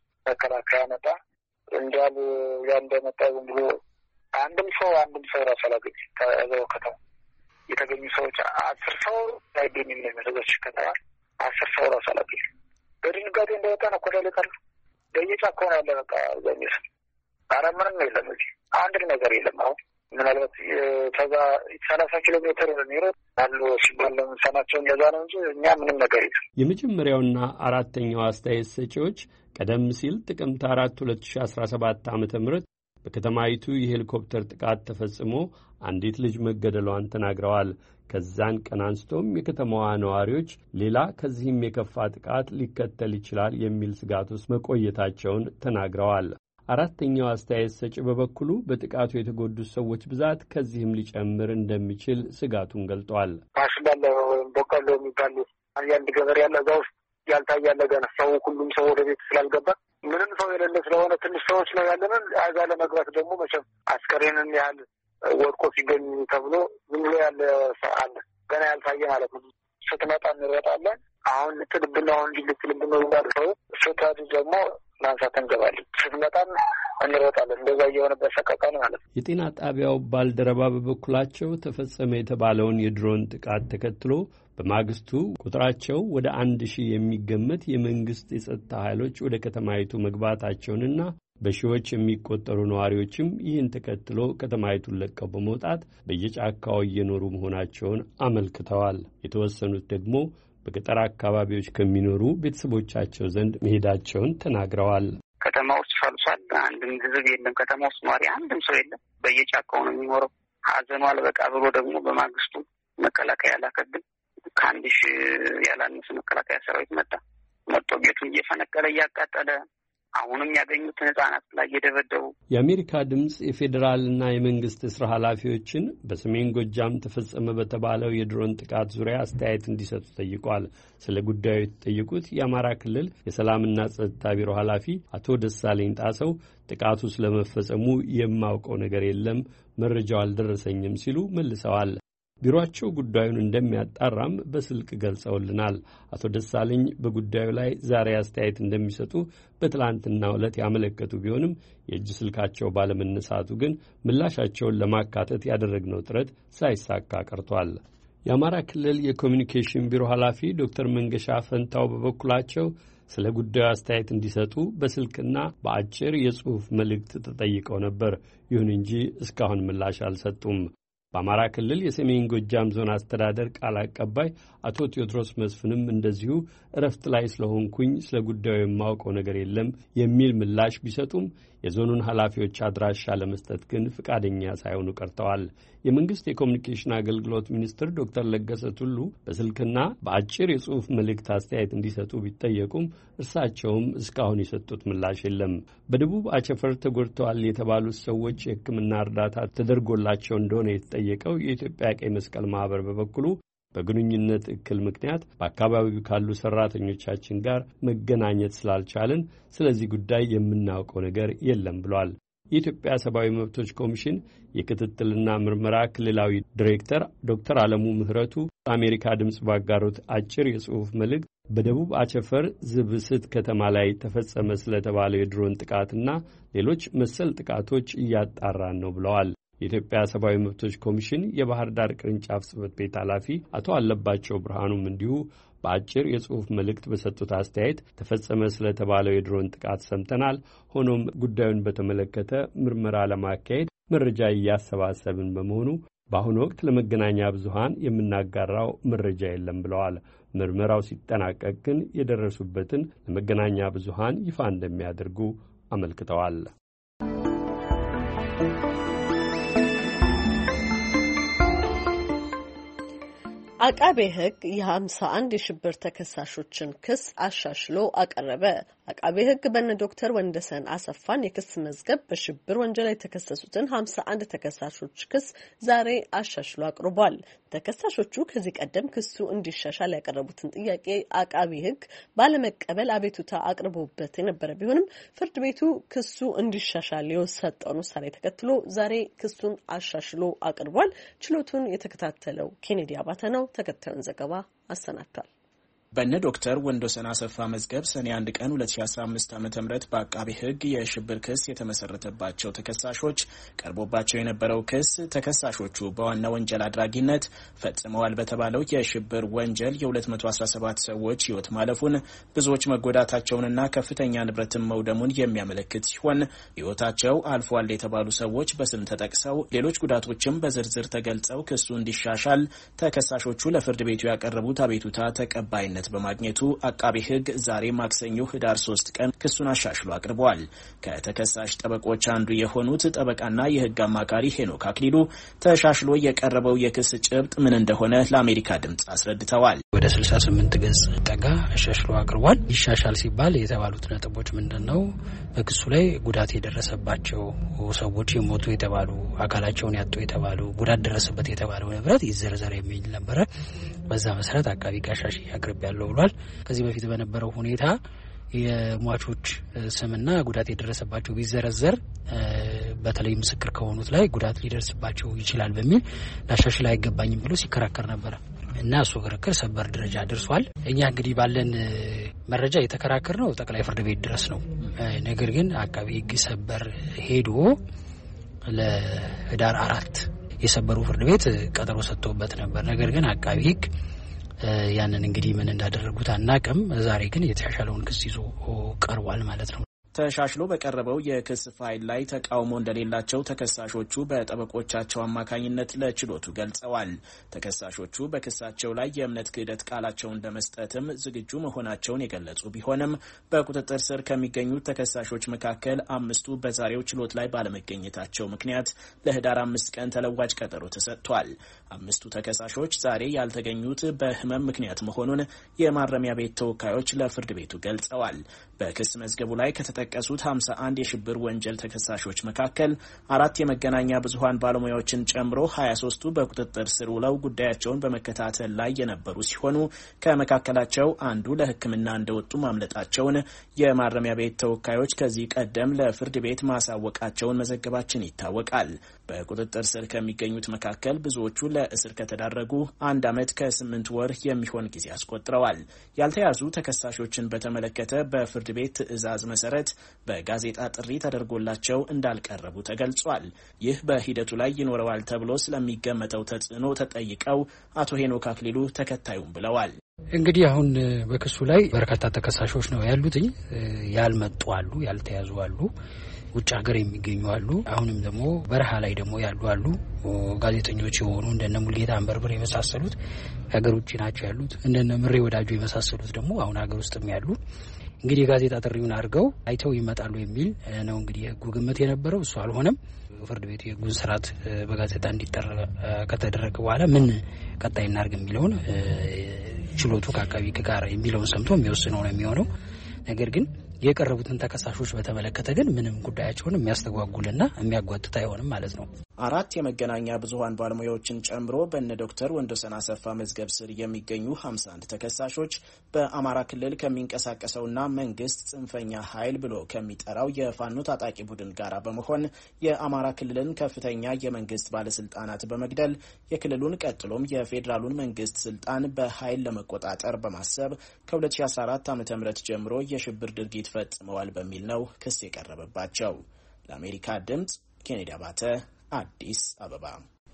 መከላከያ መጣ እንዲያሉ ያንደመጣ ዝም ብሎ አንድም ሰው ራሱ አላገኝ ከዛው ከተማ የተገኙ ሰዎች 10 ሰው አይገኝም ነው የሚለው ከተማ 10 ሰው ራሱ አላገኝ በድንጋጤ እንደወጣ ነው ኮዳ ለቀር በየጫካው ነው ያለ በቃ ዘሚስ አረመን ነው የለም እዚህ አንድ ነገር የለም። አሁን ምናልባት ከዛ 30 ኪሎ ሜትር ነው አሉ ሲባል ሰማቸው እንደዛ ነው እንጂ እኛ ምንም ነገር የለም። የመጀመሪያውና አራተኛው አስተያየት ሰጪዎች ቀደም ሲል ጥቅምት 4 2017 ዓ.ም በከተማይቱ የሄሊኮፕተር ጥቃት ተፈጽሞ አንዲት ልጅ መገደሏን ተናግረዋል። ከዛን ቀን አንስቶም የከተማዋ ነዋሪዎች ሌላ ከዚህም የከፋ ጥቃት ሊከተል ይችላል የሚል ስጋት ውስጥ መቆየታቸውን ተናግረዋል። አራተኛው አስተያየት ሰጪ በበኩሉ በጥቃቱ የተጎዱት ሰዎች ብዛት ከዚህም ሊጨምር እንደሚችል ስጋቱን ገልጧል። ማሽላለ ወይም በቆሎ የሚባል አንድ ገበሬ ያለ እዛ ውስጥ ያልታያለ ገና ሰው ሁሉም ሰው ወደ ቤት ስላልገባ ምንም ሰው የሌለ ስለሆነ ትንሽ ሰዎች ነው ያለንን። አዛ ለመግባት ደግሞ መቼም አስከሬንን ያህል ወድቆ ሲገኝ ተብሎ ዝም ብሎ ያለ ሰው አለ ገና ያልታየ ማለት ነው። ስትመጣ እንሮጣለን። አሁን ልትልብናው እንጂ ልትልብነው ይባል ሰው ስትሄድ ደግሞ ማንሳት እንገባለን። ስትመጣም እንሮጣለን። እንደዛ እየሆነበት ሰቀቀን ማለት ነው። የጤና ጣቢያው ባልደረባ በበኩላቸው ተፈጸመ የተባለውን የድሮን ጥቃት ተከትሎ በማግስቱ ቁጥራቸው ወደ 1000 የሚገመት የመንግስት የጸጥታ ኃይሎች ወደ ከተማይቱ መግባታቸውንና በሺዎች የሚቆጠሩ ነዋሪዎችም ይህን ተከትሎ ከተማይቱን ለቀው በመውጣት በየጫካው እየኖሩ መሆናቸውን አመልክተዋል። የተወሰኑት ደግሞ በገጠር አካባቢዎች ከሚኖሩ ቤተሰቦቻቸው ዘንድ መሄዳቸውን ተናግረዋል። ከተማ ውስጥ ፈልሷል። አንድም ህዝብ የለም። ከተማ ውስጥ ነዋሪ አንድም ሰው የለም። በየጫካው ነው የሚኖረው። ሀዘኑ አልበቃ ብሎ ደግሞ በማግስቱ መከላከያ ላከብን። ከ1000 ያላነሰ መከላከያ ሰራዊት መጥቶ ቤቱን እየፈነቀለ እያቃጠለ አሁንም ያገኙትን ህጻናት ላይ እየደበደቡ። የአሜሪካ ድምፅ የፌዴራልና የመንግስት ስራ ኃላፊዎችን በሰሜን ጎጃም ተፈጸመ በተባለው የድሮን ጥቃት ዙሪያ አስተያየት እንዲሰጡ ጠይቋል። ስለ ጉዳዩ የተጠየቁት የአማራ ክልል የሰላምና ጸጥታ ቢሮ ኃላፊ አቶ ደሳለኝ ጣሰው ጥቃቱ ስለመፈጸሙ የማውቀው ነገር የለም፣ መረጃው አልደረሰኝም ሲሉ መልሰዋል። ቢሮአቸው ጉዳዩን እንደሚያጣራም በስልክ ገልጸውልናል። አቶ ደሳለኝ በጉዳዩ ላይ ዛሬ አስተያየት እንደሚሰጡ በትላንትናው ዕለት ያመለከቱ ቢሆንም የእጅ ስልካቸው ባለመነሳቱ ግን ምላሻቸውን ለማካተት ያደረግነው ጥረት ሳይሳካ ቀርቷል። የአማራ ክልል የኮሚኒኬሽን ቢሮ ኃላፊ ዶክተር መንገሻ ፈንታው በበኩላቸው ስለ ጉዳዩ አስተያየት እንዲሰጡ በስልክና በአጭር የጽሑፍ መልእክት ተጠይቀው ነበር። ይሁን እንጂ እስካሁን ምላሽ አልሰጡም። በአማራ ክልል የሰሜን ጎጃም ዞን አስተዳደር ቃል አቀባይ አቶ ቴዎድሮስ መስፍንም እንደዚሁ እረፍት ላይ ስለሆንኩኝ ስለ ጉዳዩ የማውቀው ነገር የለም የሚል ምላሽ ቢሰጡም የዞኑን ኃላፊዎች አድራሻ ለመስጠት ግን ፈቃደኛ ሳይሆኑ ቀርተዋል። የመንግስት የኮሚኒኬሽን አገልግሎት ሚኒስትር ዶክተር ለገሰ ቱሉ በስልክና በአጭር የጽሑፍ መልእክት አስተያየት እንዲሰጡ ቢጠየቁም እርሳቸውም እስካሁን የሰጡት ምላሽ የለም። በደቡብ አቸፈር ተጎድተዋል የተባሉት ሰዎች የሕክምና እርዳታ ተደርጎላቸው እንደሆነ የተጠየቀው የኢትዮጵያ ቀይ መስቀል ማህበር በበኩሉ በግንኙነት እክል ምክንያት በአካባቢው ካሉ ሰራተኞቻችን ጋር መገናኘት ስላልቻልን ስለዚህ ጉዳይ የምናውቀው ነገር የለም ብሏል። የኢትዮጵያ ሰብአዊ መብቶች ኮሚሽን የክትትልና ምርመራ ክልላዊ ዲሬክተር ዶክተር አለሙ ምህረቱ ለአሜሪካ ድምፅ ባጋሩት አጭር የጽሑፍ መልእክት በደቡብ አቸፈር ዝብስት ከተማ ላይ ተፈጸመ ስለተባለው የድሮን ጥቃትና ሌሎች መሰል ጥቃቶች እያጣራን ነው ብለዋል። የኢትዮጵያ ሰብአዊ መብቶች ኮሚሽን የባህር ዳር ቅርንጫፍ ጽሕፈት ቤት ኃላፊ አቶ አለባቸው ብርሃኑም እንዲሁ በአጭር የጽሑፍ መልእክት በሰጡት አስተያየት ተፈጸመ ስለተባለው የድሮን ጥቃት ሰምተናል። ሆኖም ጉዳዩን በተመለከተ ምርመራ ለማካሄድ መረጃ እያሰባሰብን በመሆኑ በአሁኑ ወቅት ለመገናኛ ብዙሃን የምናጋራው መረጃ የለም ብለዋል። ምርመራው ሲጠናቀቅ ግን የደረሱበትን ለመገናኛ ብዙሃን ይፋ እንደሚያደርጉ አመልክተዋል። አቃቤ ሕግ የ51 የሽብር ተከሳሾችን ክስ አሻሽሎ አቀረበ። አቃቤ ሕግ በነ ዶክተር ወንደሰን አሰፋን የክስ መዝገብ በሽብር ወንጀል የተከሰሱትን 51 ተከሳሾች ክስ ዛሬ አሻሽሎ አቅርቧል። ተከሳሾቹ ከዚህ ቀደም ክሱ እንዲሻሻል ያቀረቡትን ጥያቄ አቃቤ ሕግ ባለመቀበል አቤቱታ አቅርቦበት የነበረ ቢሆንም ፍርድ ቤቱ ክሱ እንዲሻሻል የወሰነውን ውሳኔ ተከትሎ ዛሬ ክሱን አሻሽሎ አቅርቧል። ችሎቱን የተከታተለው ኬኔዲ አባተ ነው። ተከታዩን ዘገባ አሰናድቷል። በነ ዶክተር ወንደሰን አሰፋ መዝገብ ሰኔ 1 ቀን 2015 ዓ.ም በአቃቤ ሕግ የሽብር ክስ የተመሰረተባቸው ተከሳሾች ቀርቦባቸው የነበረው ክስ ተከሳሾቹ በዋና ወንጀል አድራጊነት ፈጽመዋል በተባለው የሽብር ወንጀል የ217 ሰዎች ሕይወት ማለፉን፣ ብዙዎች መጎዳታቸውንና ከፍተኛ ንብረትን መውደሙን የሚያመለክት ሲሆን ሕይወታቸው አልፏል የተባሉ ሰዎች በስም ተጠቅሰው ሌሎች ጉዳቶችም በዝርዝር ተገልጸው ክሱ እንዲሻሻል ተከሳሾቹ ለፍርድ ቤቱ ያቀረቡት አቤቱታ ተቀባይነት በማግኘቱ አቃቤ ሕግ ዛሬ ማክሰኞ ህዳር 3 ቀን ክሱን አሻሽሎ አቅርበዋል። ከተከሳሽ ጠበቆች አንዱ የሆኑት ጠበቃና የህግ አማካሪ ሄኖክ አክሊሉ ተሻሽሎ የቀረበው የክስ ጭብጥ ምን እንደሆነ ለአሜሪካ ድምጽ አስረድተዋል። ወደ 68 ገጽ ጠጋ አሻሽሎ አቅርቧል። ይሻሻል ሲባል የተባሉት ነጥቦች ምንድነው? በክሱ ላይ ጉዳት የደረሰባቸው ሰዎች የሞቱ የተባሉ፣ አካላቸውን ያጡ የተባሉ፣ ጉዳት ደረሰበት የተባለው ንብረት ይዘርዘር የሚል ነበረ። በዛ መሰረት አቃቢ ጋሻሽ ያቀርባለው ብሏል። ከዚህ በፊት በነበረው ሁኔታ የሟቾች ስምና ጉዳት የደረሰባቸው ቢዘረዘር በተለይ ምስክር ከሆኑት ላይ ጉዳት ሊደርስባቸው ይችላል በሚል ላሻሽል አይገባኝም ብሎ ሲከራከር ነበር እና እሱ ክርክር ሰበር ደረጃ ደርሷል። እኛ እንግዲህ ባለን መረጃ የተከራከር ነው ጠቅላይ ፍርድ ቤት ድረስ ነው። ነገር ግን አቃቢ ሕግ ሰበር ሄዶ ለህዳር 4 የሰበሩ ፍርድ ቤት ቀጠሮ ሰጥቶበት ነበር። ነገር ግን አቃቢ ሕግ ያንን እንግዲህ ምን እንዳደረጉት አናቅም። ዛሬ ግን የተሻሻለውን ክስ ይዞ ቀርቧል ማለት ነው። ተሻሽሎ በቀረበው የክስ ፋይል ላይ ተቃውሞ እንደሌላቸው ተከሳሾቹ በጠበቆቻቸው አማካኝነት ለችሎቱ ገልጸዋል። ተከሳሾቹ በክሳቸው ላይ የእምነት ክህደት ቃላቸውን ለመስጠትም ዝግጁ መሆናቸውን የገለጹ ቢሆንም በቁጥጥር ስር ከሚገኙት ተከሳሾች መካከል 5ቱ በዛሬው ችሎት ላይ ባለመገኘታቸው ምክንያት ለህዳር 5 ቀን ተለዋጭ ቀጠሮ ተሰጥቷል። 5ቱ ተከሳሾች ዛሬ ያልተገኙት በህመም ምክንያት መሆኑን የማረሚያ ቤት ተወካዮች ለፍርድ ቤቱ ገልጸዋል። በክስ መዝገቡ ላይ ከተጠቀሱት 51 የሽብር ወንጀል ተከሳሾች መካከል 4 የመገናኛ ብዙሃን ባለሙያዎችን ጨምሮ 23ቱ በቁጥጥር ስር ውለው ጉዳያቸውን በመከታተል ላይ የነበሩ ሲሆኑ ከመካከላቸው አንዱ ለሕክምና እንደወጡ ማምለጣቸውን የማረሚያ ቤት ተወካዮች ከዚህ ቀደም ለፍርድ ቤት ማሳወቃቸውን መዘገባችን ይታወቃል። በቁጥጥር ስር ከሚገኙት መካከል ብዙዎቹ ለእስር ከተዳረጉ 1 ዓመት ከ8 ወር የሚሆን ጊዜ አስቆጥረዋል። ያልተያዙ ተከሳሾችን በተመለከተ በፍርድ ቤት ትዕዛዝ መሰረት በጋዜጣ ጥሪ ተደርጎላቸው እንዳልቀረቡ ተገልጿል። ይህ በሂደቱ ላይ ይኖረዋል ተብሎ ስለሚገመተው ተጽዕኖ ተጠይቀው አቶ ሄኖክ አክሊሉ ተከታዩም ብለዋል። እንግዲህ አሁን በክሱ ላይ በርካታ ተከሳሾች ነው ያሉትኝ። ያልመጡ አሉ፣ ያልተያዙ አሉ፣ ውጭ ሀገር የሚገኙ አሉ። አሁንም ደግሞ በረሃ ላይ ደግሞ ያሉ አሉ። ጋዜጠኞች የሆኑ እንደነ ሙልጌታ አንበርብር የመሳሰሉት ሀገር ውጭ ናቸው ያሉት። እንደነ ምሬ ወዳጆ የመሳሰሉት ደግሞ አሁን ሀገር ውስጥም ያሉ። እንግዲህ ጋዜጣ ጥሪውን አድርገው አይተው ይመጣሉ የሚል ነው እንግዲህ የህጉ ግምት የነበረው። እሱ አልሆነም። ፍርድ ቤቱ የህጉን ስርዓት በጋዜጣ እንዲጠራ ከተደረገ በኋላ ምን ቀጣይ እናርግ የሚለውን ችሎቱ ከአቃቢ ጋር የሚለውን ሰምቶ የሚወስነው ነው የሚሆነው። ነገር ግን የቀረቡትን ተከሳሾች በተመለከተ ግን ምንም ጉዳያቸውን የሚያስተጓጉልና የሚያጓትት አይሆንም ማለት ነው። 4 የመገናኛ ብዙሃን ባለሙያዎችን ጨምሮ በእነ ዶክተር ወንደሰን አሰፋ መዝገብ ስር የሚገኙ 51 ተከሳሾች በአማራ ክልል ከሚንቀሳቀሰውና መንግስት ጽንፈኛ ኃይል ብሎ ከሚጠራው የፋኖ ታጣቂ ቡድን ጋር በመሆን የአማራ ክልልን ከፍተኛ የመንግስት ባለስልጣናት በመግደል የክልሉን ቀጥሎም የፌዴራሉን መንግስት ስልጣን በኃይል ለመቆጣጠር በማሰብ ከ2014 ዓ.ም ጀምሮ የሽብር ድርጊት ፈጽመዋል በሚል ነው ክስ የቀረበባቸው። ለአሜሪካ ድምጽ ኬኔዲ አባተ አዲስ አበባ።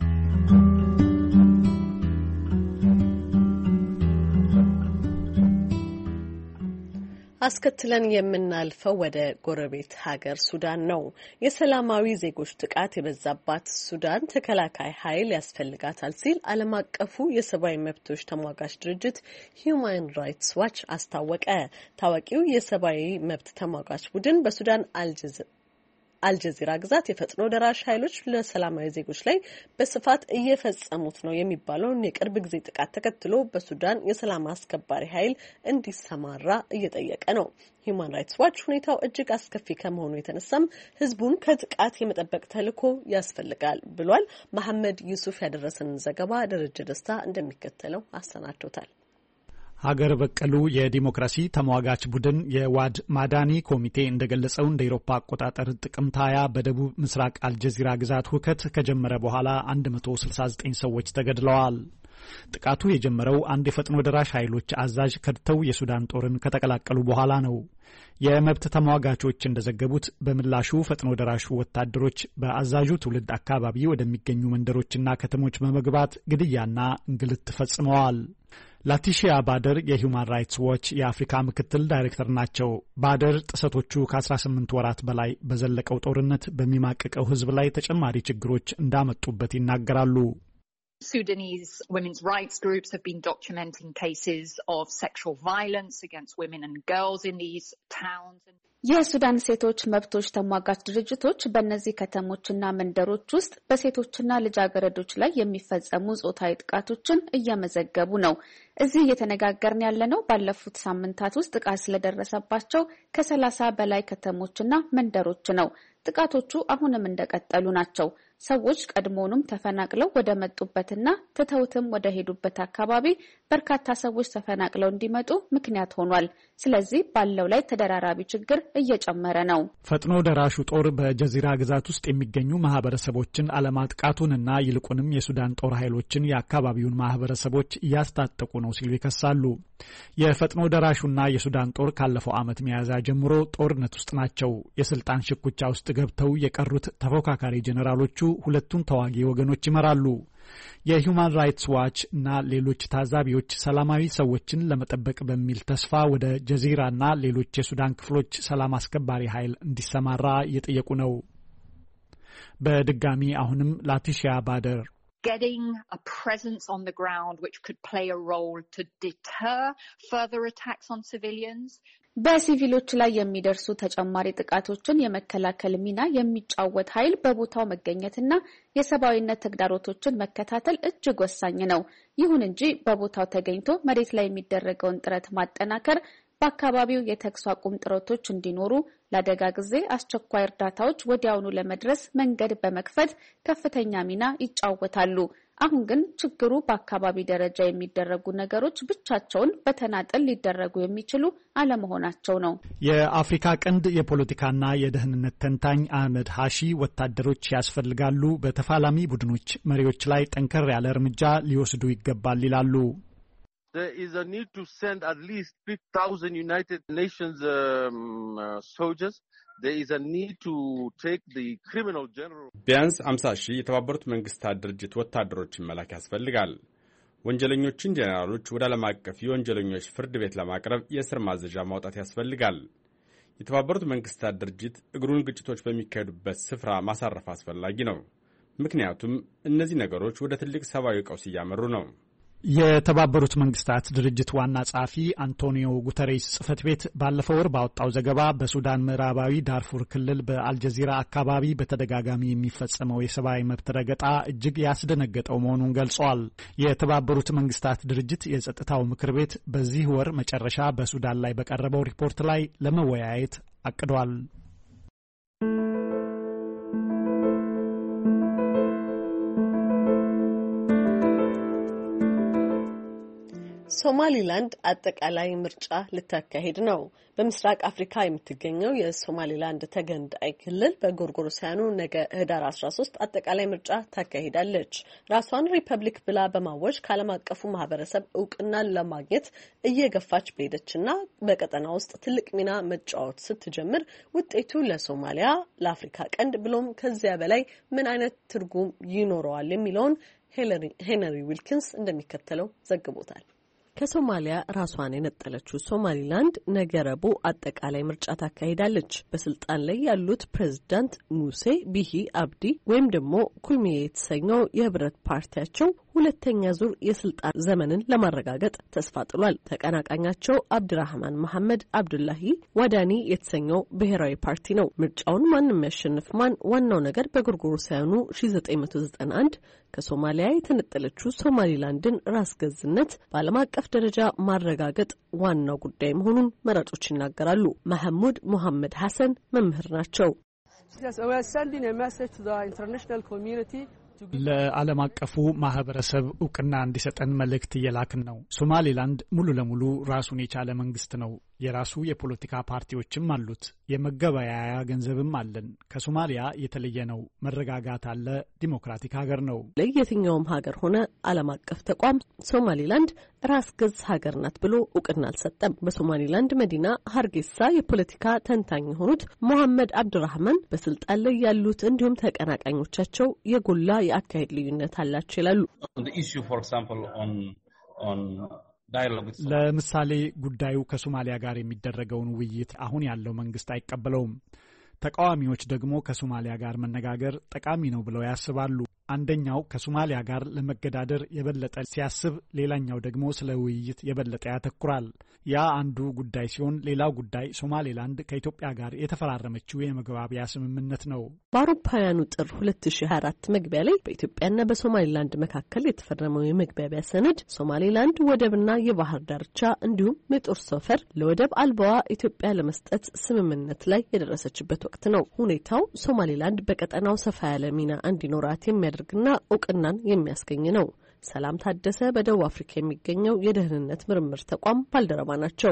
አስከትለን የምናልፈው ወደ ጎረቤት ሀገር ሱዳን ነው። የሰላማዊ ዜጎች ጥቃት የበዛባት ሱዳን ተከላካይ ኃይል ያስፈልጋታል ሲል ዓለም አቀፉ የሰብአዊ መብቶች ተሟጋች ድርጅት ሂዩማን ራይትስ ዋች አስታወቀ። ታዋቂው የሰብአዊ መብት ተሟጋች ቡድን በሱዳን አልጀዚራ ግዛት የፈጥኖ ደራሽ ኃይሎች ለሰላማዊ ዜጎች ላይ በስፋት እየፈጸሙት ነው የሚባለውን የቅርብ ጊዜ ጥቃት ተከትሎ በሱዳን የሰላም አስከባሪ ኃይል እንዲሰማራ እየጠየቀ ነው። ሂዩማን ራይትስ ዋች ሁኔታው እጅግ አስከፊ ከመሆኑ የተነሳም ሕዝቡን ከጥቃት የመጠበቅ ተልዕኮ ያስፈልጋል ብሏል። መሐመድ ዩሱፍ ያደረሰንን ዘገባ ደረጀ ደስታ እንደሚከተለው አሰናድቶታል። ሀገር በቀሉ የዲሞክራሲ ተሟጋች ቡድን የዋድ ማዳኒ ኮሚቴ እንደገለጸው እንደ አውሮፓ አቆጣጠር ጥቅምት 20 በደቡብ ምስራቅ አልጀዚራ ግዛት ሁከት ከጀመረ በኋላ 169 ሰዎች ተገድለዋል። ጥቃቱ የጀመረው አንድ የፈጥኖ ደራሽ ኃይሎች አዛዥ ከድተው የሱዳን ጦርን ከተቀላቀሉ በኋላ ነው። የመብት ተሟጋቾች እንደዘገቡት በምላሹ ፈጥኖ ደራሹ ወታደሮች በአዛዡ ትውልድ አካባቢ ወደሚገኙ መንደሮችና ከተሞች በመግባት ግድያና እንግልት ፈጽመዋል። ላቲሺያ ባደር የሂዩማን ራይትስ ዎች የአፍሪካ ምክትል ዳይሬክተር ናቸው። ባደር ጥሰቶቹ ከ18 ወራት በላይ በዘለቀው ጦርነት በሚማቅቀው ሕዝብ ላይ ተጨማሪ ችግሮች እንዳመጡበት ይናገራሉ። Sudanese women's rights groups have been documenting cases of sexual violence against women and girls in these towns. የሱዳን ሴቶች መብቶች ተሟጋች ድርጅቶች በእነዚህ ከተሞችና መንደሮች ውስጥ በሴቶችና ልጃገረዶች ላይ የሚፈጸሙ ጾታዊ ጥቃቶችን እየመዘገቡ ነው። እዚህ እየተነጋገርን ያለነው ባለፉት ሳምንታት ውስጥ ጥቃት ስለደረሰባቸው ከ30 በላይ ከተሞችና መንደሮች ነው። ጥቃቶቹ አሁንም እንደቀጠሉ ናቸው። ሰዎች ቀድሞውንም ተፈናቅለው ወደ መጡበትና ትተውትም ወደ ሄዱበት አካባቢ በርካታ ሰዎች ተፈናቅለው እንዲመጡ ምክንያት ሆኗል። ስለዚህ ባለው ላይ ተደራራቢ ችግር እየጨመረ ነው። ፈጥኖ ደራሹ ጦር በጀዚራ ግዛት ውስጥ የሚገኙ ማህበረሰቦችን አለማጥቃቱንና ይልቁንም የሱዳን ጦር ኃይሎችን የአካባቢውን ማህበረሰቦች እያስታጠቁ ነው ሲሉ ይከሳሉ። የፈጥኖ ደራሹና የሱዳን ጦር ካለፈው ዓመት ሚያዝያ ጀምሮ ጦርነት ውስጥ ናቸው። የስልጣን ሽኩቻ ውስጥ ገብተው የቀሩት ተፎካካሪ ጄኔራሎቹ ሁለቱን ተዋጊ ወገኖች ይመራሉ። የሂዩማን ራይትስ ዋች እና ሌሎች ታዛቢዎች ሰላማዊ ሰዎችን ለመጠበቅ በሚል ተስፋ ወደ ጀዚራና ሌሎች የሱዳን ክፍሎች ሰላም አስከባሪ ኃይል እንዲሰማራ እየጠየቁ ነው። በድጋሚ አሁንም ላቲሺያ ባደር getting a presence on the ground which could play a role to deter further attacks on civilians. በሲቪሎች ላይ የሚደርሱ ተጨማሪ ጥቃቶችን የመከላከል ሚና የሚጫወት ኃይል በቦታው መገኘትና የሰብአዊነት ተግዳሮቶችን መከታተል እጅግ ወሳኝ ነው። ይሁን እንጂ በቦታው ተገኝቶ መሬት ላይ የሚደረገውን ጥረት ማጠናከር፣ በአካባቢው የተኩስ አቁም ጥረቶች እንዲኖሩ፣ ለአደጋ ጊዜ አስቸኳይ እርዳታዎች ወዲያውኑ ለመድረስ መንገድ በመክፈት ከፍተኛ ሚና ይጫወታሉ። አሁን ግን ችግሩ በአካባቢ ደረጃ የሚደረጉ ነገሮች ብቻቸውን በተናጠል ሊደረጉ የሚችሉ አለመሆናቸው ነው። የአፍሪካ ቀንድ የፖለቲካና የደህንነት ተንታኝ አህመድ ሀሺ ወታደሮች ያስፈልጋሉ፣ በተፋላሚ ቡድኖች መሪዎች ላይ ጠንከር ያለ እርምጃ ሊወስዱ ይገባል ይላሉ። There is a need to send at least 5,000 United Nations soldiers. There is a need to take the criminal general. ቢያንስ 50,000 የተባበሩት መንግስታት ድርጅት ወታደሮችን መላክ ያስፈልጋል። ወንጀለኞችን ጄኔራሎች ወደ ዓለም አቀፍ የወንጀለኞች ፍርድ ቤት ለማቅረብ የእስር ማዘዣ ማውጣት ያስፈልጋል። የተባበሩት መንግስታት ድርጅት እግሩን ግጭቶች በሚካሄዱበት ስፍራ ማሳረፍ አስፈላጊ ነው። ምክንያቱም እነዚህ ነገሮች ወደ ትልቅ ሰብአዊ ቀውስ እያመሩ ነው። የተባበሩት መንግስታት ድርጅት ዋና ጸሐፊ አንቶኒዮ ጉተሬስ ጽህፈት ቤት ባለፈው ወር ባወጣው ዘገባ በሱዳን ምዕራባዊ ዳርፉር ክልል በአልጀዚራ አካባቢ በተደጋጋሚ የሚፈጸመው የሰብአዊ መብት ረገጣ እጅግ ያስደነገጠው መሆኑን ገልጿል። የተባበሩት መንግስታት ድርጅት የጸጥታው ምክር ቤት በዚህ ወር መጨረሻ በሱዳን ላይ በቀረበው ሪፖርት ላይ ለመወያየት አቅዷል። ሶማሊላንድ አጠቃላይ ምርጫ ልታካሄድ ነው። በምስራቅ አፍሪካ የምትገኘው የሶማሊላንድ ተገንጣይ ክልል በጎርጎሮሳውያኑ ነገ ህዳር 13 አጠቃላይ ምርጫ ታካሂዳለች። ራሷን ሪፐብሊክ ብላ በማወጅ ከዓለም አቀፉ ማህበረሰብ እውቅናን ለማግኘት እየገፋች በሄደችና በቀጠና ውስጥ ትልቅ ሚና መጫወት ስትጀምር ውጤቱ ለሶማሊያ፣ ለአፍሪካ ቀንድ ብሎም ከዚያ በላይ ምን አይነት ትርጉም ይኖረዋል የሚለውን ሄነሪ ዊልኪንስ እንደሚከተለው ዘግቦታል። ከሶማሊያ ራሷን የነጠለችው ሶማሊላንድ ነገ ረቡዕ አጠቃላይ ምርጫ ታካሂዳለች። በስልጣን ላይ ያሉት ፕሬዝዳንት ሙሴ ቢሂ አብዲ ወይም ደግሞ ኩልሚዬ የተሰኘው የህብረት ፓርቲያቸው ሁለተኛ ዙር የስልጣን ዘመንን ለማረጋገጥ ተስፋ ጥሏል። ተቀናቃኛቸው አብድራህማን መሐመድ አብዱላሂ ዋዳኒ የተሰኘው ብሔራዊ ፓርቲ ነው። ምርጫውን ማንም ያሸንፍ ማን ዋናው ነገር በጎርጎሮሳውያኑ 1991 ከሶማሊያ የተነጠለችው ሶማሊላንድን ራስ ገዝነት በዓለም አቀፍ ደረጃ ማረጋገጥ ዋናው ጉዳይ መሆኑን መራጮች ይናገራሉ። መሐሙድ ሙሐመድ ሐሰን መምህር ናቸው። ለዓለም አቀፉ ማህበረሰብ እውቅና እንዲሰጠን መልእክት እየላክን ነው። ሶማሊላንድ ሙሉ ለሙሉ ራሱን የቻለ መንግስት ነው። የራሱ የፖለቲካ ፓርቲዎችም አሉት። የመገበያያ ገንዘብም አለን። ከሶማሊያ የተለየ ነው። መረጋጋት አለ። ዲሞክራቲክ ሀገር ነው። ለየትኛውም ሀገር ሆነ ዓለም አቀፍ ተቋም ሶማሊላንድ ራስ ገዝ ሀገር ናት ብሎ እውቅና አልሰጠም። በሶማሊላንድ መዲና ሀርጌሳ የፖለቲካ ተንታኝ የሆኑት ሞሐመድ አብዱራህማን በስልጣን ላይ ያሉት እንዲሁም ተቀናቃኞቻቸው የጎላ የአካሄድ ልዩነት አላቸው ይላሉ። ለምሳሌ ጉዳዩ ከሶማሊያ ጋር የሚደረገውን ውይይት አሁን ያለው መንግስት አይቀበለውም። ተቃዋሚዎች ደግሞ ከሶማሊያ ጋር መነጋገር ጠቃሚ ነው ብለው ያስባሉ። አንደኛው ከሶማሊያ ጋር ለመገዳደር የበለጠ ሲያስብ፣ ሌላኛው ደግሞ ስለ ውይይት የበለጠ ያተኩራል። ያ አንዱ ጉዳይ ሲሆን፣ ሌላው ጉዳይ ሶማሌላንድ ከኢትዮጵያ ጋር የተፈራረመችው የመግባቢያ ስምምነት ነው። በአውሮፓውያኑ ጥር 2024 መግቢያ ላይ በኢትዮጵያና በሶማሌላንድ መካከል የተፈረመው የመግባቢያ ሰነድ ሶማሌላንድ ወደብና የባህር ዳርቻ እንዲሁም የጦር ሰፈር ለወደብ አልባዋ ኢትዮጵያ ለመስጠት ስምምነት ላይ የደረሰችበት ወቅት ነው። ሁኔታው ሶማሌላንድ በቀጠናው ሰፋ ያለ ሚና እንዲኖራት የሚያደርግና እውቅናን የሚያስገኝ ነው። ሰላም ታደሰ በደቡብ አፍሪካ የሚገኘው የደህንነት ምርምር ተቋም ባልደረባ ናቸው።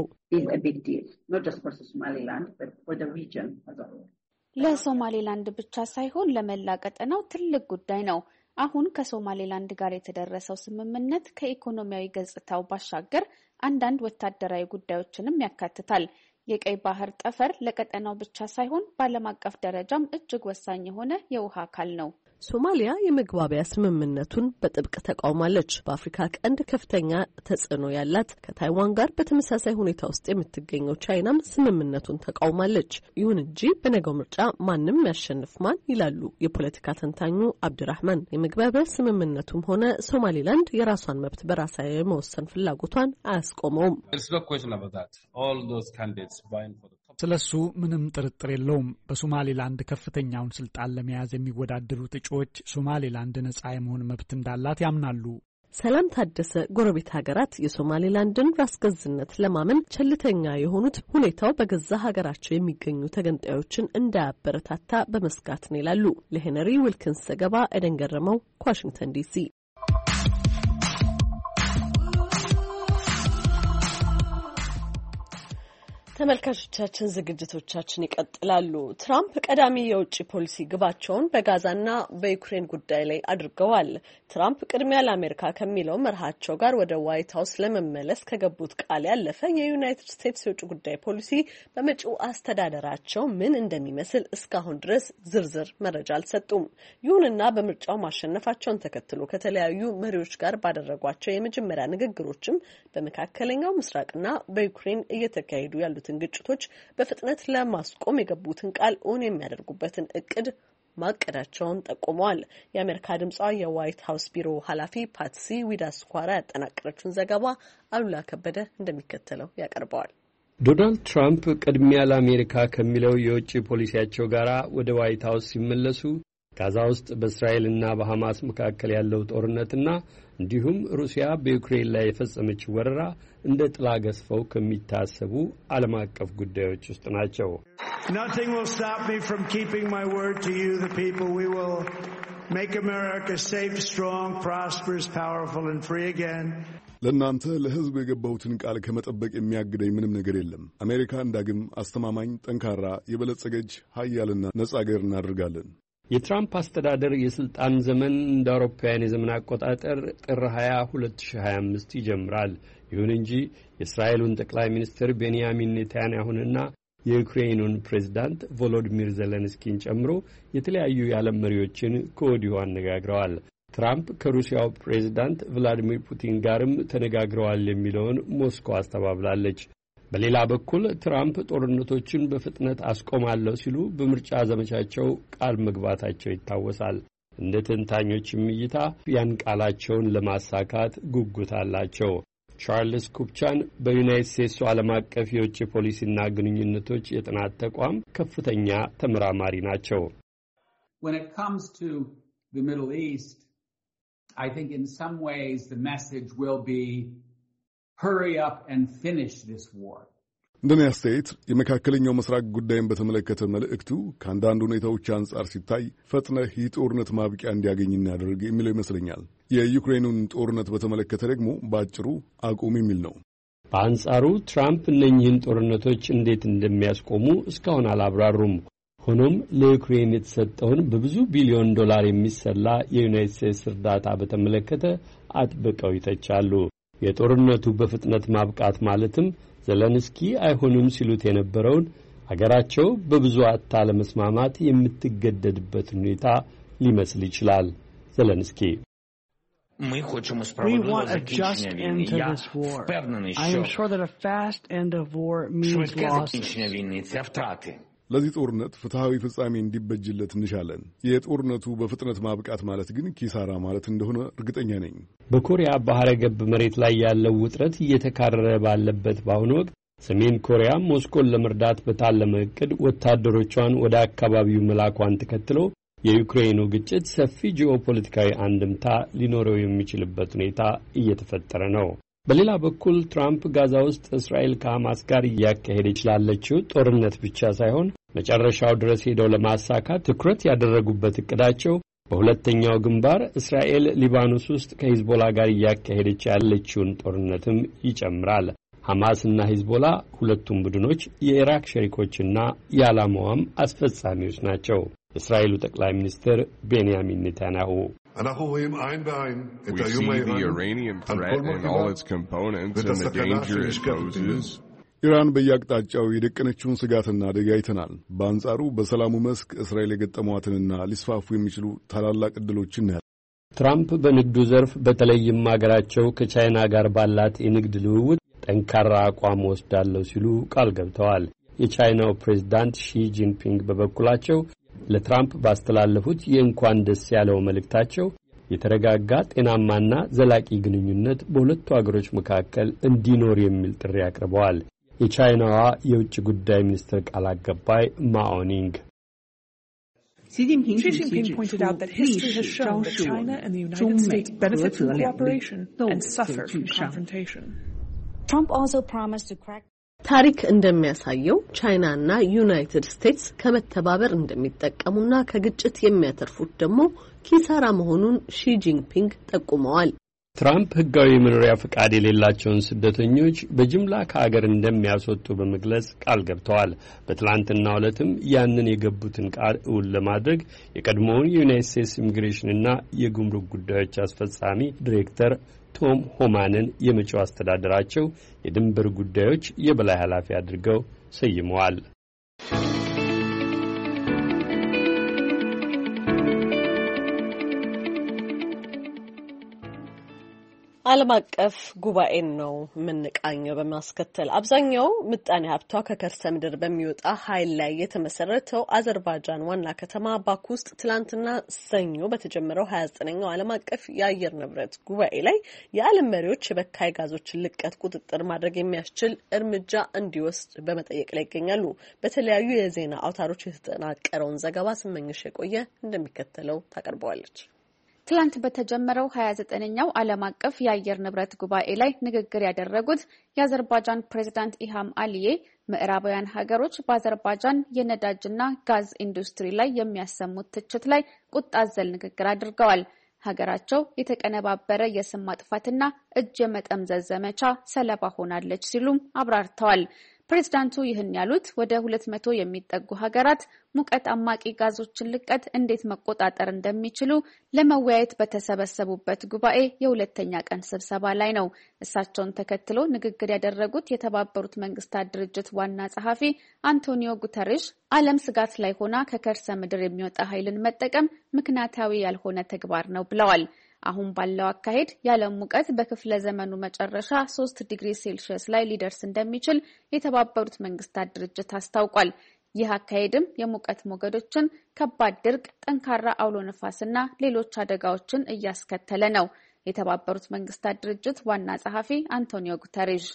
ለሶማሌላንድ ብቻ ሳይሆን ለመላ ቀጠናው ትልቅ ጉዳይ ነው። አሁን ከሶማሌላንድ ጋር የተደረሰው ስምምነት ከኢኮኖሚያዊ ገጽታው ባሻገር አንዳንድ ወታደራዊ ጉዳዮችንም ያካትታል። የቀይ ባህር ጠፈር ለቀጠናው ብቻ ሳይሆን በዓለም አቀፍ ደረጃም እጅግ ወሳኝ የሆነ የውሃ አካል ነው። ሶማሊያ የመግባቢያ ስምምነቱን በጥብቅ ተቃውማለች። በአፍሪካ ቀንድ ከፍተኛ ተጽዕኖ ያላት ከታይዋን ጋር በተመሳሳይ ሁኔታ ውስጥ የምትገኘው ቻይናም ስምምነቱን ተቃውማለች። ይሁን እንጂ በነገው ምርጫ ማንም ያሸንፍ ማን ይላሉ የፖለቲካ ተንታኙ አብድራህማን። የመግባቢያ ስምምነቱም ሆነ ሶማሊላንድ የራሷን መብት በራሷ የመወሰን ፍላጎቷን አያስቆመውም። ስለሱ ምንም ጥርጥር የለውም። በሶማሌላንድ ከፍተኛውን ስልጣን ለመያዝ የሚወዳደሩት እጩዎች ሶማሌላንድ ነጻ የመሆን መብት እንዳላት ያምናሉ። ሰላም ታደሰ ጎረቤት ሀገራት የሶማሌላንድን ራስ ገዝነት ለማመን ቸልተኛ የሆኑት ሁኔታው በገዛ ሀገራቸው የሚገኙ ተገንጣዮችን እንዳያበረታታ በመስጋት ነው ይላሉ። ለሄነሪ ዊልኪንስ ዘገባ ኤደን ገረመው ከዋሽንግተን ዲሲ። ተመልካቾቻችን ዝግጅቶቻችን ይቀጥላሉ። ትራምፕ ቀዳሚ የውጭ ፖሊሲ ግባቸውን በጋዛና በዩክሬን ጉዳይ ላይ አድርገዋል። ትራምፕ ቅድሚያ ለአሜሪካ ከሚለው መርሃቸው ጋር ወደ ዋይት ሀውስ ለመመለስ ከገቡት ቃል ያለፈ የዩናይትድ ስቴትስ የውጭ ጉዳይ ፖሊሲ በመጪው አስተዳደራቸው ምን እንደሚመስል እስካሁን ድረስ ዝርዝር መረጃ አልሰጡም። ይሁንና በምርጫው ማሸነፋቸውን ተከትሎ ከተለያዩ መሪዎች ጋር ባደረጓቸው የመጀመሪያ ንግግሮችም በመካከለኛው ምስራቅና በዩክሬን እየተካሄዱ ያሉት ግጭቶች በፍጥነት ለማስቆም የገቡትን ቃል እውን የሚያደርጉበትን እቅድ ማቀዳቸውን ጠቁመዋል። የአሜሪካ ድምጿ የዋይት ሀውስ ቢሮ ኃላፊ ፓትሲ ዊዳስኳራ ያጠናቀረችውን ዘገባ አሉላ ከበደ እንደሚከተለው ያቀርበዋል። ዶናልድ ትራምፕ ቅድሚያ ለአሜሪካ ከሚለው የውጭ ፖሊሲያቸው ጋር ወደ ዋይት ሀውስ ሲመለሱ ጋዛ ውስጥ በእስራኤልና በሐማስ መካከል ያለው ጦርነትና እንዲሁም ሩሲያ በዩክሬን ላይ የፈጸመችው ወረራ እንደ ጥላ ገዝፈው ከሚታሰቡ ዓለም አቀፍ ጉዳዮች ውስጥ ናቸው። Nothing will stop me from keeping my word to you, the people. We will make America safe, strong, prosperous, powerful and free again. ለእናንተ ለሕዝብ የገባሁትን ቃል ከመጠበቅ የሚያግደኝ ምንም ነገር የለም። አሜሪካን ዳግም አስተማማኝ፣ ጠንካራ፣ የበለጸገች ሀያልና ነጻ አገር እናደርጋለን። የትራምፕ አስተዳደር የስልጣን ዘመን እንደ አውሮፓውያን የዘመን አቆጣጠር ጥር 20 2025 ይጀምራል። ይሁን እንጂ የእስራኤሉን ጠቅላይ ሚኒስትር ቤንያሚን ኔታንያሁንና የዩክሬኑን ፕሬዝዳንት ቮሎዲሚር ዜሌንስኪን ጨምሮ የተለያዩ የዓለም መሪዎችን ከወዲሁ አነጋግረዋል። ትራምፕ ከሩሲያው ፕሬዝዳንት ቭላዲሚር ፑቲን ጋርም ተነጋግረዋል የሚለውን ሞስኮ አስተባብላለች። በሌላ በኩል ትራምፕ ጦርነቶችን በፍጥነት አስቆማለሁ ሲሉ በምርጫ ዘመቻቸው ቃል መግባታቸው ይታወሳል። እንደ ተንታኞችም እይታ ያን ቃላቸውን ለማሳካት ጉጉት አላቸው። ቻርልስ ኩፕቻን በዩናይትድ ስቴትሱ ዓለም አቀፍ የውጭ ፖሊሲና ግንኙነቶች የጥናት ተቋም ከፍተኛ ተመራማሪ ናቸው። When it comes to the Middle East, I think in some ways the message will be hurry up and finish this war. እንደኔ አስተያየት የመካከለኛው ምስራቅ ጉዳይን በተመለከተ መልእክቱ ከአንዳንድ ሁኔታዎች አንጻር ሲታይ ፈጥነህ ይህ ጦርነት ማብቂያ እንዲያገኝ እናደርግ የሚለው ይመስለኛል። የዩክሬኑን ጦርነት በተመለከተ ደግሞ በአጭሩ አቁም የሚል ነው። በአንጻሩ ትራምፕ እነኚህን ጦርነቶች እንዴት እንደሚያስቆሙ እስካሁን አላብራሩም። ሆኖም ለዩክሬን የተሰጠውን በብዙ ቢሊዮን ዶላር የሚሰላ የዩናይትድ ስቴትስ እርዳታ በተመለከተ አጥብቀው ይተቻሉ። የጦርነቱ በፍጥነት ማብቃት ማለትም ዜሌንስኪ አይሆንም ሲሉት የነበረውን አገራቸው በብዙ አታ ለመስማማት የምትገደድበት ሁኔታ ሊመስል ይችላል። ዜሌንስኪ We want a just end to this war. I am sure that a fast end of war means losses. ለዚህ ጦርነት ፍትሐዊ ፍጻሜ እንዲበጅለት እንሻለን። የጦርነቱ በፍጥነት ማብቃት ማለት ግን ኪሳራ ማለት እንደሆነ እርግጠኛ ነኝ። በኮሪያ ባህረ ገብ መሬት ላይ ያለው ውጥረት እየተካረረ ባለበት በአሁኑ ወቅት ሰሜን ኮሪያ ሞስኮን ለመርዳት በታለመ ዕቅድ ወታደሮቿን ወደ አካባቢው መላኳን ተከትሎ የዩክሬኑ ግጭት ሰፊ ጂኦፖለቲካዊ አንድምታ ሊኖረው የሚችልበት ሁኔታ እየተፈጠረ ነው። በሌላ በኩል ትራምፕ ጋዛ ውስጥ እስራኤል ከሐማስ ጋር እያካሄደች ላለችው ጦርነት ብቻ ሳይሆን መጨረሻው ድረስ ሄደው ለማሳካት ትኩረት ያደረጉበት እቅዳቸው በሁለተኛው ግንባር እስራኤል ሊባኖስ ውስጥ ከሂዝቦላ ጋር እያካሄደች ያለችውን ጦርነትም ይጨምራል። ሐማስና ሂዝቦላ ሁለቱም ቡድኖች የኢራቅ ሸሪኮችና የዓላማዋም አስፈጻሚዎች ናቸው። የእስራኤሉ ጠቅላይ ሚኒስትር ቤንያሚን ኔታንያሁ We see the Iranian threat and all its components and the danger it poses. ኢራን በየአቅጣጫው የደቀነችውን ስጋትና አደጋ አይተናል። በአንጻሩ በሰላሙ መስክ እስራኤል የገጠሟትንና ሊስፋፉ የሚችሉ ታላላቅ ዕድሎችን ያለ ትራምፕ በንግዱ ዘርፍ በተለይም አገራቸው ከቻይና ጋር ባላት የንግድ ልውውጥ ጠንካራ አቋም ወስዳለሁ ሲሉ ቃል ገብተዋል። የቻይናው ፕሬዝዳንት ሺ ጂንፒንግ በበኩላቸው ለትራምፕ ባስተላለፉት የእንኳን ደስ ያለው መልእክታቸው የተረጋጋ ጤናማና ዘላቂ ግንኙነት በሁለቱ አገሮች መካከል እንዲኖር የሚል ጥሪ አቅርበዋል። የቻይናዋ የውጭ ጉዳይ ሚኒስትር ቃል አቀባይ ማኦኒንግ Xi Jinping pointed out that history has shown that China and the United States benefit from cooperation and suffer from confrontation. Trump also promised to crack ታሪክ እንደሚያሳየው ቻይናና ዩናይትድ ስቴትስ ከመተባበር እንደሚጠቀሙና ከግጭት የሚያተርፉት ደግሞ ኪሳራ መሆኑን ሺ ጂንፒንግ ጠቁመዋል። ትራምፕ ሕጋዊ መኖሪያ ፈቃድ የሌላቸውን ስደተኞች በጅምላ ከአገር እንደሚያስወጡ በመግለጽ ቃል ገብተዋል። በትላንትናው ዕለትም ያንን የገቡትን ቃል እውን ለማድረግ የቀድሞውን የዩናይትድ ስቴትስ ኢሚግሬሽንና የጉምሩክ ጉዳዮች አስፈጻሚ ዲሬክተር ቶም ሆማንን የመጪው አስተዳደራቸው የድንበር ጉዳዮች የበላይ ኃላፊ አድርገው ሰይመዋል። ዓለም አቀፍ ጉባኤን ነው የምንቃኘው። በማስከተል አብዛኛው ምጣኔ ሀብቷ ከከርሰ ምድር በሚወጣ ኃይል ላይ የተመሰረተው አዘርባይጃን ዋና ከተማ ባኩ ውስጥ ትላንትና ሰኞ በተጀመረው 29ኛው ዓለም አቀፍ የአየር ንብረት ጉባኤ ላይ የዓለም መሪዎች የበካይ ጋዞችን ልቀት ቁጥጥር ማድረግ የሚያስችል እርምጃ እንዲወስድ በመጠየቅ ላይ ይገኛሉ። በተለያዩ የዜና አውታሮች የተጠናቀረውን ዘገባ ስመኝሽ የቆየ እንደሚከተለው ታቀርበዋለች። ትላንት በተጀመረው 29ኛው ዓለም አቀፍ የአየር ንብረት ጉባኤ ላይ ንግግር ያደረጉት የአዘርባይጃን ፕሬዝዳንት ኢልሃም አሊዬ ምዕራባውያን ሀገሮች በአዘርባይጃን የነዳጅና ጋዝ ኢንዱስትሪ ላይ የሚያሰሙት ትችት ላይ ቁጣ አዘል ንግግር አድርገዋል። ሀገራቸው የተቀነባበረ የስም ማጥፋትና እጅ የመጠምዘዝ ዘመቻ ሰለባ ሆናለች ሲሉም አብራርተዋል። ፕሬዝዳንቱ ይህን ያሉት ወደ 200 የሚጠጉ ሀገራት ሙቀት አማቂ ጋዞችን ልቀት እንዴት መቆጣጠር እንደሚችሉ ለመወያየት በተሰበሰቡበት ጉባኤ የሁለተኛ ቀን ስብሰባ ላይ ነው። እሳቸውን ተከትሎ ንግግር ያደረጉት የተባበሩት መንግስታት ድርጅት ዋና ጸሐፊ አንቶኒዮ ጉተሬሽ ዓለም ስጋት ላይ ሆና ከከርሰ ምድር የሚወጣ ኃይልን መጠቀም ምክንያታዊ ያልሆነ ተግባር ነው ብለዋል። አሁን ባለው አካሄድ የዓለም ሙቀት በክፍለ ዘመኑ መጨረሻ 3 ዲግሪ ሴልሺየስ ላይ ሊደርስ እንደሚችል የተባበሩት መንግስታት ድርጅት አስታውቋል። ይህ አካሄድም የሙቀት ሞገዶችን፣ ከባድ ድርቅ፣ ጠንካራ አውሎ ነፋስና ሌሎች አደጋዎችን እያስከተለ ነው። የተባበሩት መንግስታት ድርጅት ዋና ጸሐፊ አንቶኒዮ ጉተሬሽ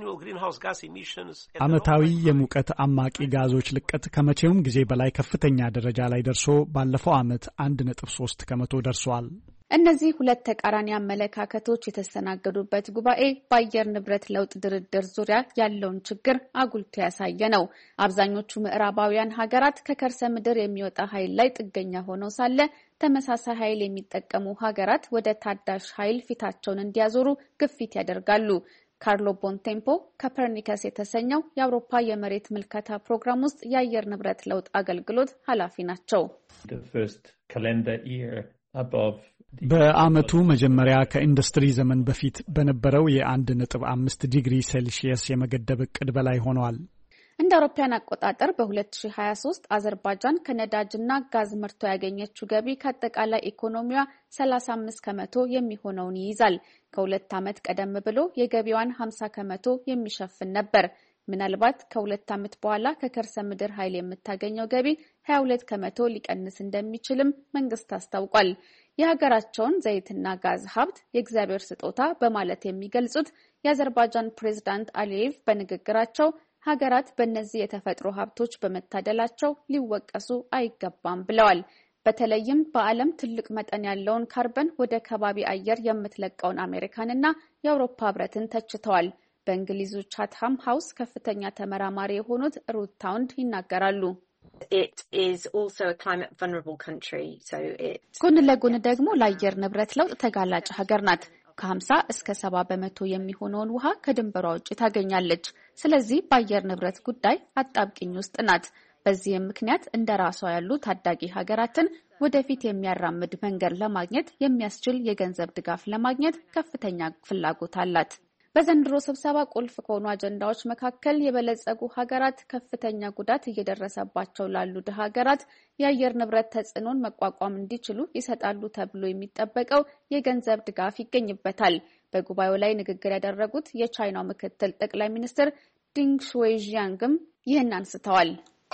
ዓመታዊ የሙቀት አማቂ ጋዞች ልቀት ከመቼውም ጊዜ በላይ ከፍተኛ ደረጃ ላይ ደርሶ ባለፈው ዓመት 1.3 ከመቶ ደርሷል። እነዚህ ሁለት ተቃራኒ አመለካከቶች የተስተናገዱበት ጉባኤ በአየር ንብረት ለውጥ ድርድር ዙሪያ ያለውን ችግር አጉልቶ ያሳየ ነው። አብዛኞቹ ምዕራባውያን ሀገራት ከከርሰ ምድር የሚወጣ ኃይል ላይ ጥገኛ ሆነው ሳለ ተመሳሳይ ኃይል የሚጠቀሙ ሀገራት ወደ ታዳሽ ኃይል ፊታቸውን እንዲያዞሩ ግፊት ያደርጋሉ። ካርሎ ቦንቴምፖ ኮፐርኒከስ የተሰኘው የአውሮፓ የመሬት ምልከታ ፕሮግራም ውስጥ የአየር ንብረት ለውጥ አገልግሎት ኃላፊ ናቸው። በዓመቱ መጀመሪያ ከኢንዱስትሪ ዘመን በፊት በነበረው የ1.5 ዲግሪ ሴልሺየስ የመገደብ እቅድ በላይ ሆነዋል። እንደ አውሮፓውያን አቆጣጠር በ2023 አዘርባይጃን ከነዳጅና ጋዝ ምርቷ ያገኘችው ገቢ ከአጠቃላይ ኢኮኖሚዋ 35 ከመቶ የሚሆነውን ይይዛል። ከሁለት ዓመት ቀደም ብሎ የገቢዋን 50 ከመቶ የሚሸፍን ነበር። ምናልባት ከሁለት ዓመት በኋላ ከከርሰ ምድር ኃይል የምታገኘው ገቢ 22 ከመቶ ሊቀንስ እንደሚችልም መንግስት አስታውቋል። የሀገራቸውን ዘይትና ጋዝ ሀብት የእግዚአብሔር ስጦታ በማለት የሚገልጹት የአዘርባይጃን ፕሬዝዳንት አሊየቭ በንግግራቸው ሀገራት በእነዚህ የተፈጥሮ ሀብቶች በመታደላቸው ሊወቀሱ አይገባም ብለዋል። በተለይም በዓለም ትልቅ መጠን ያለውን ካርበን ወደ ከባቢ አየር የምትለቀውን አሜሪካንና የአውሮፓ ህብረትን ተችተዋል። በእንግሊዙ ቻትሃም ሃውስ ከፍተኛ ተመራማሪ የሆኑት ሩት ታውንድ ይናገራሉ። ጎን ለጎን ደግሞ ለአየር ንብረት ለውጥ ተጋላጭ ሀገር ናት። ከ50 እስከ 70 በመቶ የሚሆነውን ውሃ ከድንበሯ ውጭ ታገኛለች። ስለዚህ በአየር ንብረት ጉዳይ አጣብቂኝ ውስጥ ናት። በዚህም ምክንያት እንደ ራሷ ያሉ ታዳጊ ሀገራትን ወደፊት የሚያራምድ መንገድ ለማግኘት የሚያስችል የገንዘብ ድጋፍ ለማግኘት ከፍተኛ ፍላጎት አላት። በዘንድሮ ስብሰባ ቁልፍ ከሆኑ አጀንዳዎች መካከል የበለጸጉ ሀገራት ከፍተኛ ጉዳት እየደረሰባቸው ላሉ ድሃ ሀገራት የአየር ንብረት ተጽዕኖን መቋቋም እንዲችሉ ይሰጣሉ ተብሎ የሚጠበቀው የገንዘብ ድጋፍ ይገኝበታል። በጉባኤው ላይ ንግግር ያደረጉት የቻይናው ምክትል ጠቅላይ ሚኒስትር ዲንግ ሽዌይጂያንግም ይህን አንስተዋል።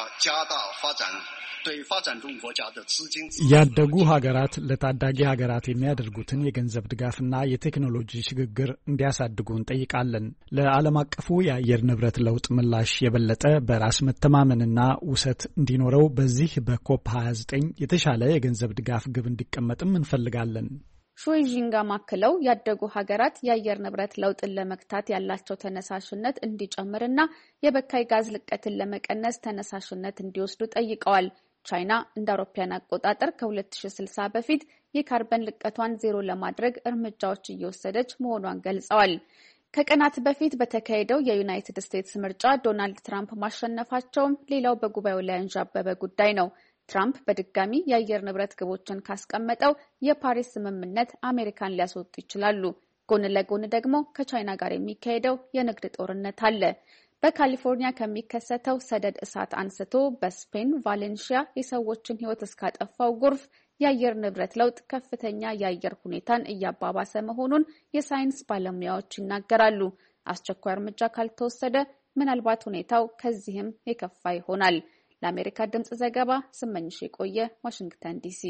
ያደጉ ሀገራት ለታዳጊ ሀገራት የሚያደርጉትን የገንዘብ ድጋፍና የቴክኖሎጂ ሽግግር እንዲያሳድጉ እንጠይቃለን። ለዓለም አቀፉ የአየር ንብረት ለውጥ ምላሽ የበለጠ በራስ መተማመንና ውሰት እንዲኖረው በዚህ በኮፕ 29 የተሻለ የገንዘብ ድጋፍ ግብ እንዲቀመጥም እንፈልጋለን። ሹይጂንጋ ማክለው ያደጉ ሀገራት የአየር ንብረት ለውጥን ለመግታት ያላቸው ተነሳሽነት እንዲጨምርና የበካይ ጋዝ ልቀትን ለመቀነስ ተነሳሽነት እንዲወስዱ ጠይቀዋል። ቻይና እንደ አውሮፓውያን አቆጣጠር ከ2060 በፊት የካርበን ልቀቷን ዜሮ ለማድረግ እርምጃዎች እየወሰደች መሆኗን ገልጸዋል። ከቀናት በፊት በተካሄደው የዩናይትድ ስቴትስ ምርጫ ዶናልድ ትራምፕ ማሸነፋቸውም ሌላው በጉባኤው ላይ አንዣበበ ጉዳይ ነው። ትራምፕ በድጋሚ የአየር ንብረት ግቦችን ካስቀመጠው የፓሪስ ስምምነት አሜሪካን ሊያስወጡ ይችላሉ። ጎን ለጎን ደግሞ ከቻይና ጋር የሚካሄደው የንግድ ጦርነት አለ። በካሊፎርኒያ ከሚከሰተው ሰደድ እሳት አንስቶ በስፔን ቫሌንሺያ የሰዎችን ሕይወት እስካጠፋው ጎርፍ የአየር ንብረት ለውጥ ከፍተኛ የአየር ሁኔታን እያባባሰ መሆኑን የሳይንስ ባለሙያዎች ይናገራሉ። አስቸኳይ እርምጃ ካልተወሰደ ምናልባት ሁኔታው ከዚህም የከፋ ይሆናል። ለአሜሪካ ድምጽ ዘገባ ስመኝሽ የቆየ ዋሽንግተን ዲሲ።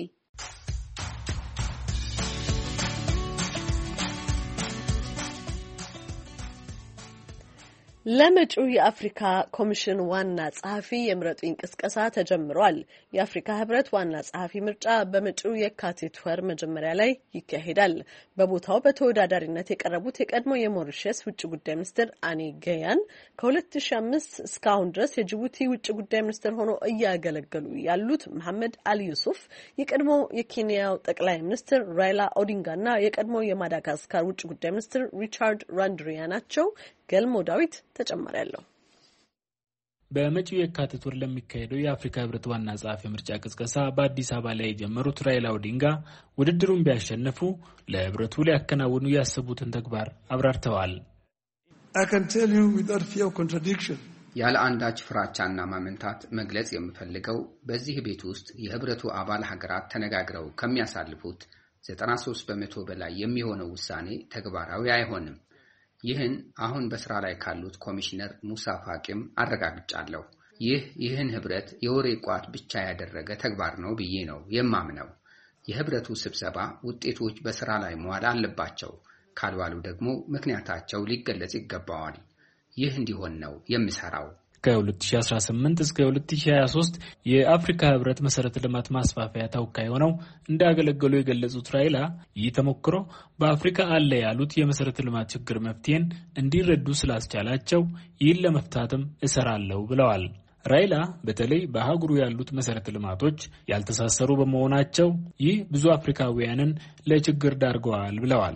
ለመጪው የአፍሪካ ኮሚሽን ዋና ጸሐፊ የምረጡኝ ቅስቀሳ ተጀምሯል። የአፍሪካ ህብረት ዋና ጸሐፊ ምርጫ በመጪው የካቲት ወር መጀመሪያ ላይ ይካሄዳል። በቦታው በተወዳዳሪነት የቀረቡት የቀድሞ የሞሪሸስ ውጭ ጉዳይ ሚኒስትር አኒ ገያን ከ2005 እስካሁን ድረስ የጅቡቲ ውጭ ጉዳይ ሚኒስትር ሆኖ እያገለገሉ ያሉት መሐመድ አሊ ዩሱፍ፣ የቀድሞ የኬንያው ጠቅላይ ሚኒስትር ራይላ ኦዲንጋና የቀድሞ የማዳጋስካር ውጭ ጉዳይ ሚኒስትር ሪቻርድ ራንድሪያ ናቸው። ገልሞ ዳዊት ተጨማሪ ያለው በመጪው የካቲት ወር ለሚካሄደው የአፍሪካ ህብረት ዋና ጸሐፊ ምርጫ ቅስቀሳ በአዲስ አበባ ላይ የጀመሩት ራይላ ኦዲንጋ ውድድሩን ቢያሸንፉ ለህብረቱ ሊያከናውኑ ያሰቡትን ተግባር አብራርተዋል። I can tell you without fear of contradiction. ያለ አንዳች ፍራቻና ማመንታት መግለጽ የምፈልገው በዚህ ቤት ውስጥ የህብረቱ አባል ሀገራት ተነጋግረው ከሚያሳልፉት 93% በላይ የሚሆነው ውሳኔ ተግባራዊ አይሆንም። ይህን አሁን በስራ ላይ ካሉት ኮሚሽነር ሙሳ ፋቂም አረጋግጫለሁ። ይህን ህብረት የወሬ ቋት ብቻ ያደረገ ተግባር ነው ብዬ ነው የማምነው። የህብረቱ ስብሰባ ውጤቶች በስራ ላይ መዋል አለባቸው። ካልዋሉ ደግሞ ምክንያታቸው ሊገለጽ ይገባዋል። ይህ እንዲሆን ነው የምሰራው። ከ2018 እስከ 2023 የአፍሪካ ህብረት መሰረተ ልማት ማስፋፊያ ተወካይ ሆነው እንዳገለገሉ የገለጹት ራይላ ይህ ተሞክሮ በአፍሪካ አለ ያሉት የመሰረተ ልማት ችግር መፍትሄን እንዲረዱ ስላስቻላቸው ይህን ለመፍታትም እሰራለሁ ብለዋል። ራይላ በተለይ በአህጉሩ ያሉት መሰረተ ልማቶች ያልተሳሰሩ በመሆናቸው ይህ ብዙ አፍሪካውያንን ለችግር ዳርገዋል ብለዋል።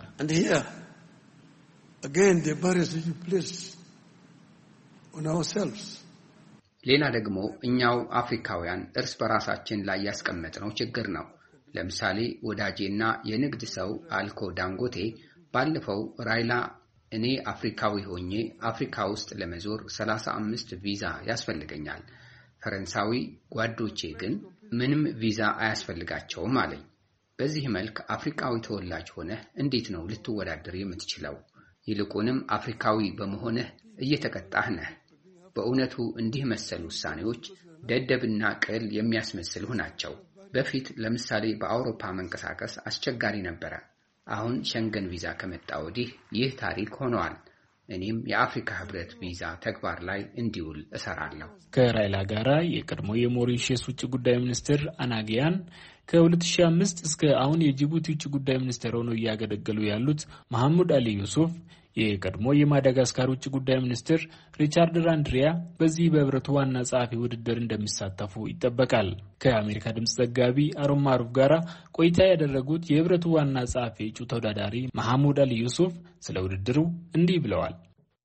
ሌላ ደግሞ እኛው አፍሪካውያን እርስ በራሳችን ላይ ያስቀመጥነው ችግር ነው። ለምሳሌ ወዳጄና የንግድ ሰው አልኮ ዳንጎቴ ባለፈው ራይላ እኔ አፍሪካዊ ሆኜ አፍሪካ ውስጥ ለመዞር 35 ቪዛ ያስፈልገኛል፣ ፈረንሳዊ ጓዶቼ ግን ምንም ቪዛ አያስፈልጋቸውም አለኝ። በዚህ መልክ አፍሪካዊ ተወላጅ ሆነህ እንዴት ነው ልትወዳደር የምትችለው? ይልቁንም አፍሪካዊ በመሆንህ እየተቀጣህ ነህ። በእውነቱ እንዲህ መሰል ውሳኔዎች ደደብና ቅል የሚያስመስሉ ናቸው። በፊት ለምሳሌ በአውሮፓ መንቀሳቀስ አስቸጋሪ ነበረ። አሁን ሸንገን ቪዛ ከመጣ ወዲህ ይህ ታሪክ ሆኗል። እኔም የአፍሪካ ህብረት ቪዛ ተግባር ላይ እንዲውል እሰራለሁ። ከራይላ ጋራ የቀድሞ የሞሪሸስ ውጭ ጉዳይ ሚኒስትር አናጊያን ከ2005 እስከ አሁን የጅቡቲ ውጭ ጉዳይ ሚኒስትር ሆነው እያገለገሉ ያሉት መሐመድ አሊ ዩሱፍ፣ የቀድሞ የማዳጋስካር ውጭ ጉዳይ ሚኒስትር ሪቻርድ ራንድሪያ በዚህ በህብረቱ ዋና ጸሐፊ ውድድር እንደሚሳተፉ ይጠበቃል። ከአሜሪካ ድምጽ ዘጋቢ አሮን ማሩፍ ጋራ ቆይታ ያደረጉት የህብረቱ ዋና ጸሐፊ እጩ ተወዳዳሪ መሐመድ አሊ ዩሱፍ ስለ ውድድሩ እንዲህ ብለዋል።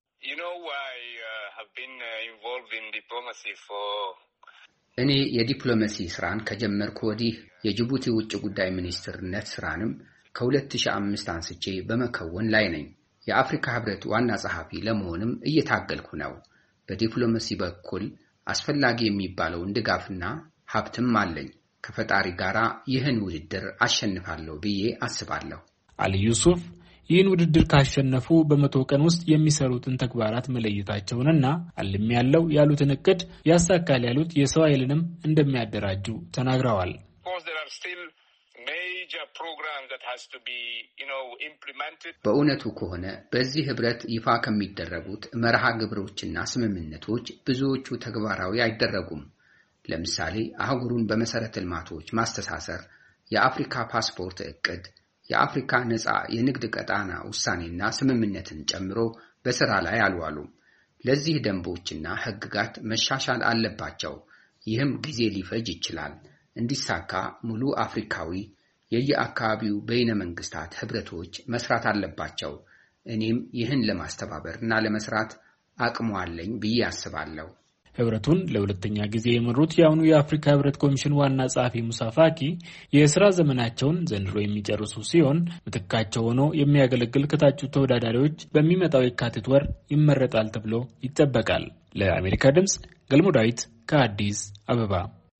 እኔ የዲፕሎማሲ ስራን ከጀመርኩ ወዲህ የጅቡቲ ውጭ ጉዳይ ሚኒስትርነት ስራንም ከ2005 አንስቼ በመከወን ላይ ነኝ። የአፍሪካ ህብረት ዋና ጸሐፊ ለመሆንም እየታገልኩ ነው። በዲፕሎማሲ በኩል አስፈላጊ የሚባለውን ድጋፍና ሀብትም አለኝ። ከፈጣሪ ጋራ ይህን ውድድር አሸንፋለሁ ብዬ አስባለሁ። አሊ ዩሱፍ ይህን ውድድር ካሸነፉ በ100 ቀን ውስጥ የሚሰሩትን ተግባራት መለየታቸውንና አልም ያለው ያሉትን እቅድ ያሳካል ያሉት የሰው ኃይልንም እንደሚያደራጁ ተናግረዋል። በእውነቱ ከሆነ በዚህ ህብረት ይፋ ከሚደረጉት መርሃ ግብሮችና ስምምነቶች ብዙዎቹ ተግባራዊ አይደረጉም። ለምሳሌ አህጉሩን በመሰረተ ልማቶች ማስተሳሰር፣ የአፍሪካ ፓስፖርት እቅድ፣ የአፍሪካ ነፃ የንግድ ቀጣና ውሳኔና ስምምነትን ጨምሮ በስራ ላይ አልዋሉም። ለዚህ ደንቦችና ህግጋት መሻሻል አለባቸው። ይህም ጊዜ ሊፈጅ ይችላል። እንዲሳካ ሙሉ አፍሪካዊ የየአካባቢው በይነ መንግስታት ህብረቶች መስራት አለባቸው። እኔም ይህን ለማስተባበርና ለመስራት አቅሙ አለኝ ብዬ አስባለሁ። ህብረቱን ለሁለተኛ ጊዜ የመሩት የአሁኑ የአፍሪካ ህብረት ኮሚሽን ዋና ጸሐፊ ሙሳ ፋቂ የስራ ዘመናቸውን ዘንድሮ የሚጨርሱ ሲሆን ምትካቸው ሆኖ የሚያገለግል ከታጩ ተወዳዳሪዎች በሚመጣው የካቲት ወር ይመረጣል ተብሎ ይጠበቃል። ለአሜሪካ ድምጽ ገልሞ ዳዊት ከአዲስ አበባ።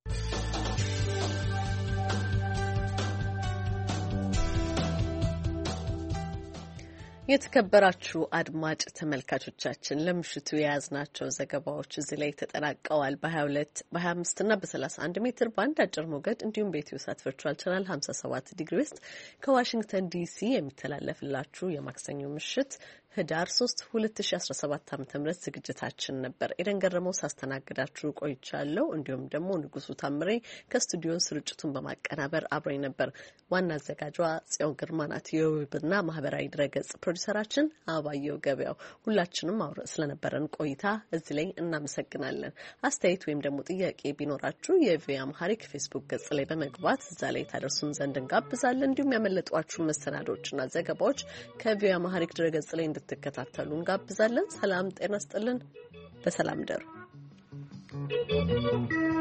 የተከበራችሁ አድማጭ ተመልካቾቻችን ለምሽቱ የያዝናቸው ዘገባዎች እዚህ ላይ ተጠናቀዋል። በ22 በ25 እና በ31 ሜትር ባንድ አጭር ሞገድ እንዲሁም በኢትዮ ሳት ቨርቹዋል ቻናል 57 ዲግሪ ዌስት ከዋሽንግተን ዲሲ የሚተላለፍላችሁ የማክሰኞ ምሽት ህዳር 3 2017 ዓ.ም ዝግጅታችን ነበር። ኤደን ገረመው ሳስተናግዳችሁ ቆይቻለሁ። እንዲሁም ደግሞ ንጉሱ ታምሬ ከስቱዲዮ ስርጭቱን በማቀናበር አብሮኝ ነበር። ዋና አዘጋጇ ጽዮን ግርማ ናት። የዌብና ማህበራዊ ድረገጽ ፕሮዲሰራችን አባየው ገበያው። ሁላችንም ስለነበረን ቆይታ እዚህ ላይ እናመሰግናለን። አስተያየት ወይም ደግሞ ጥያቄ ቢኖራችሁ የቪኦኤ አምሃሪክ ፌስቡክ ገጽ ላይ በመግባት እዛ ላይ ታደርሱን ዘንድ እንጋብዛለን። እንዲሁም ያመለጧችሁ መሰናዶችና ዘገባዎች ከቪኦኤ አምሃሪክ ድረገጽ ላይ እንድትከታተሉ እንጋብዛለን። ሰላም ጤና ስጥልን። በሰላም ደሩ።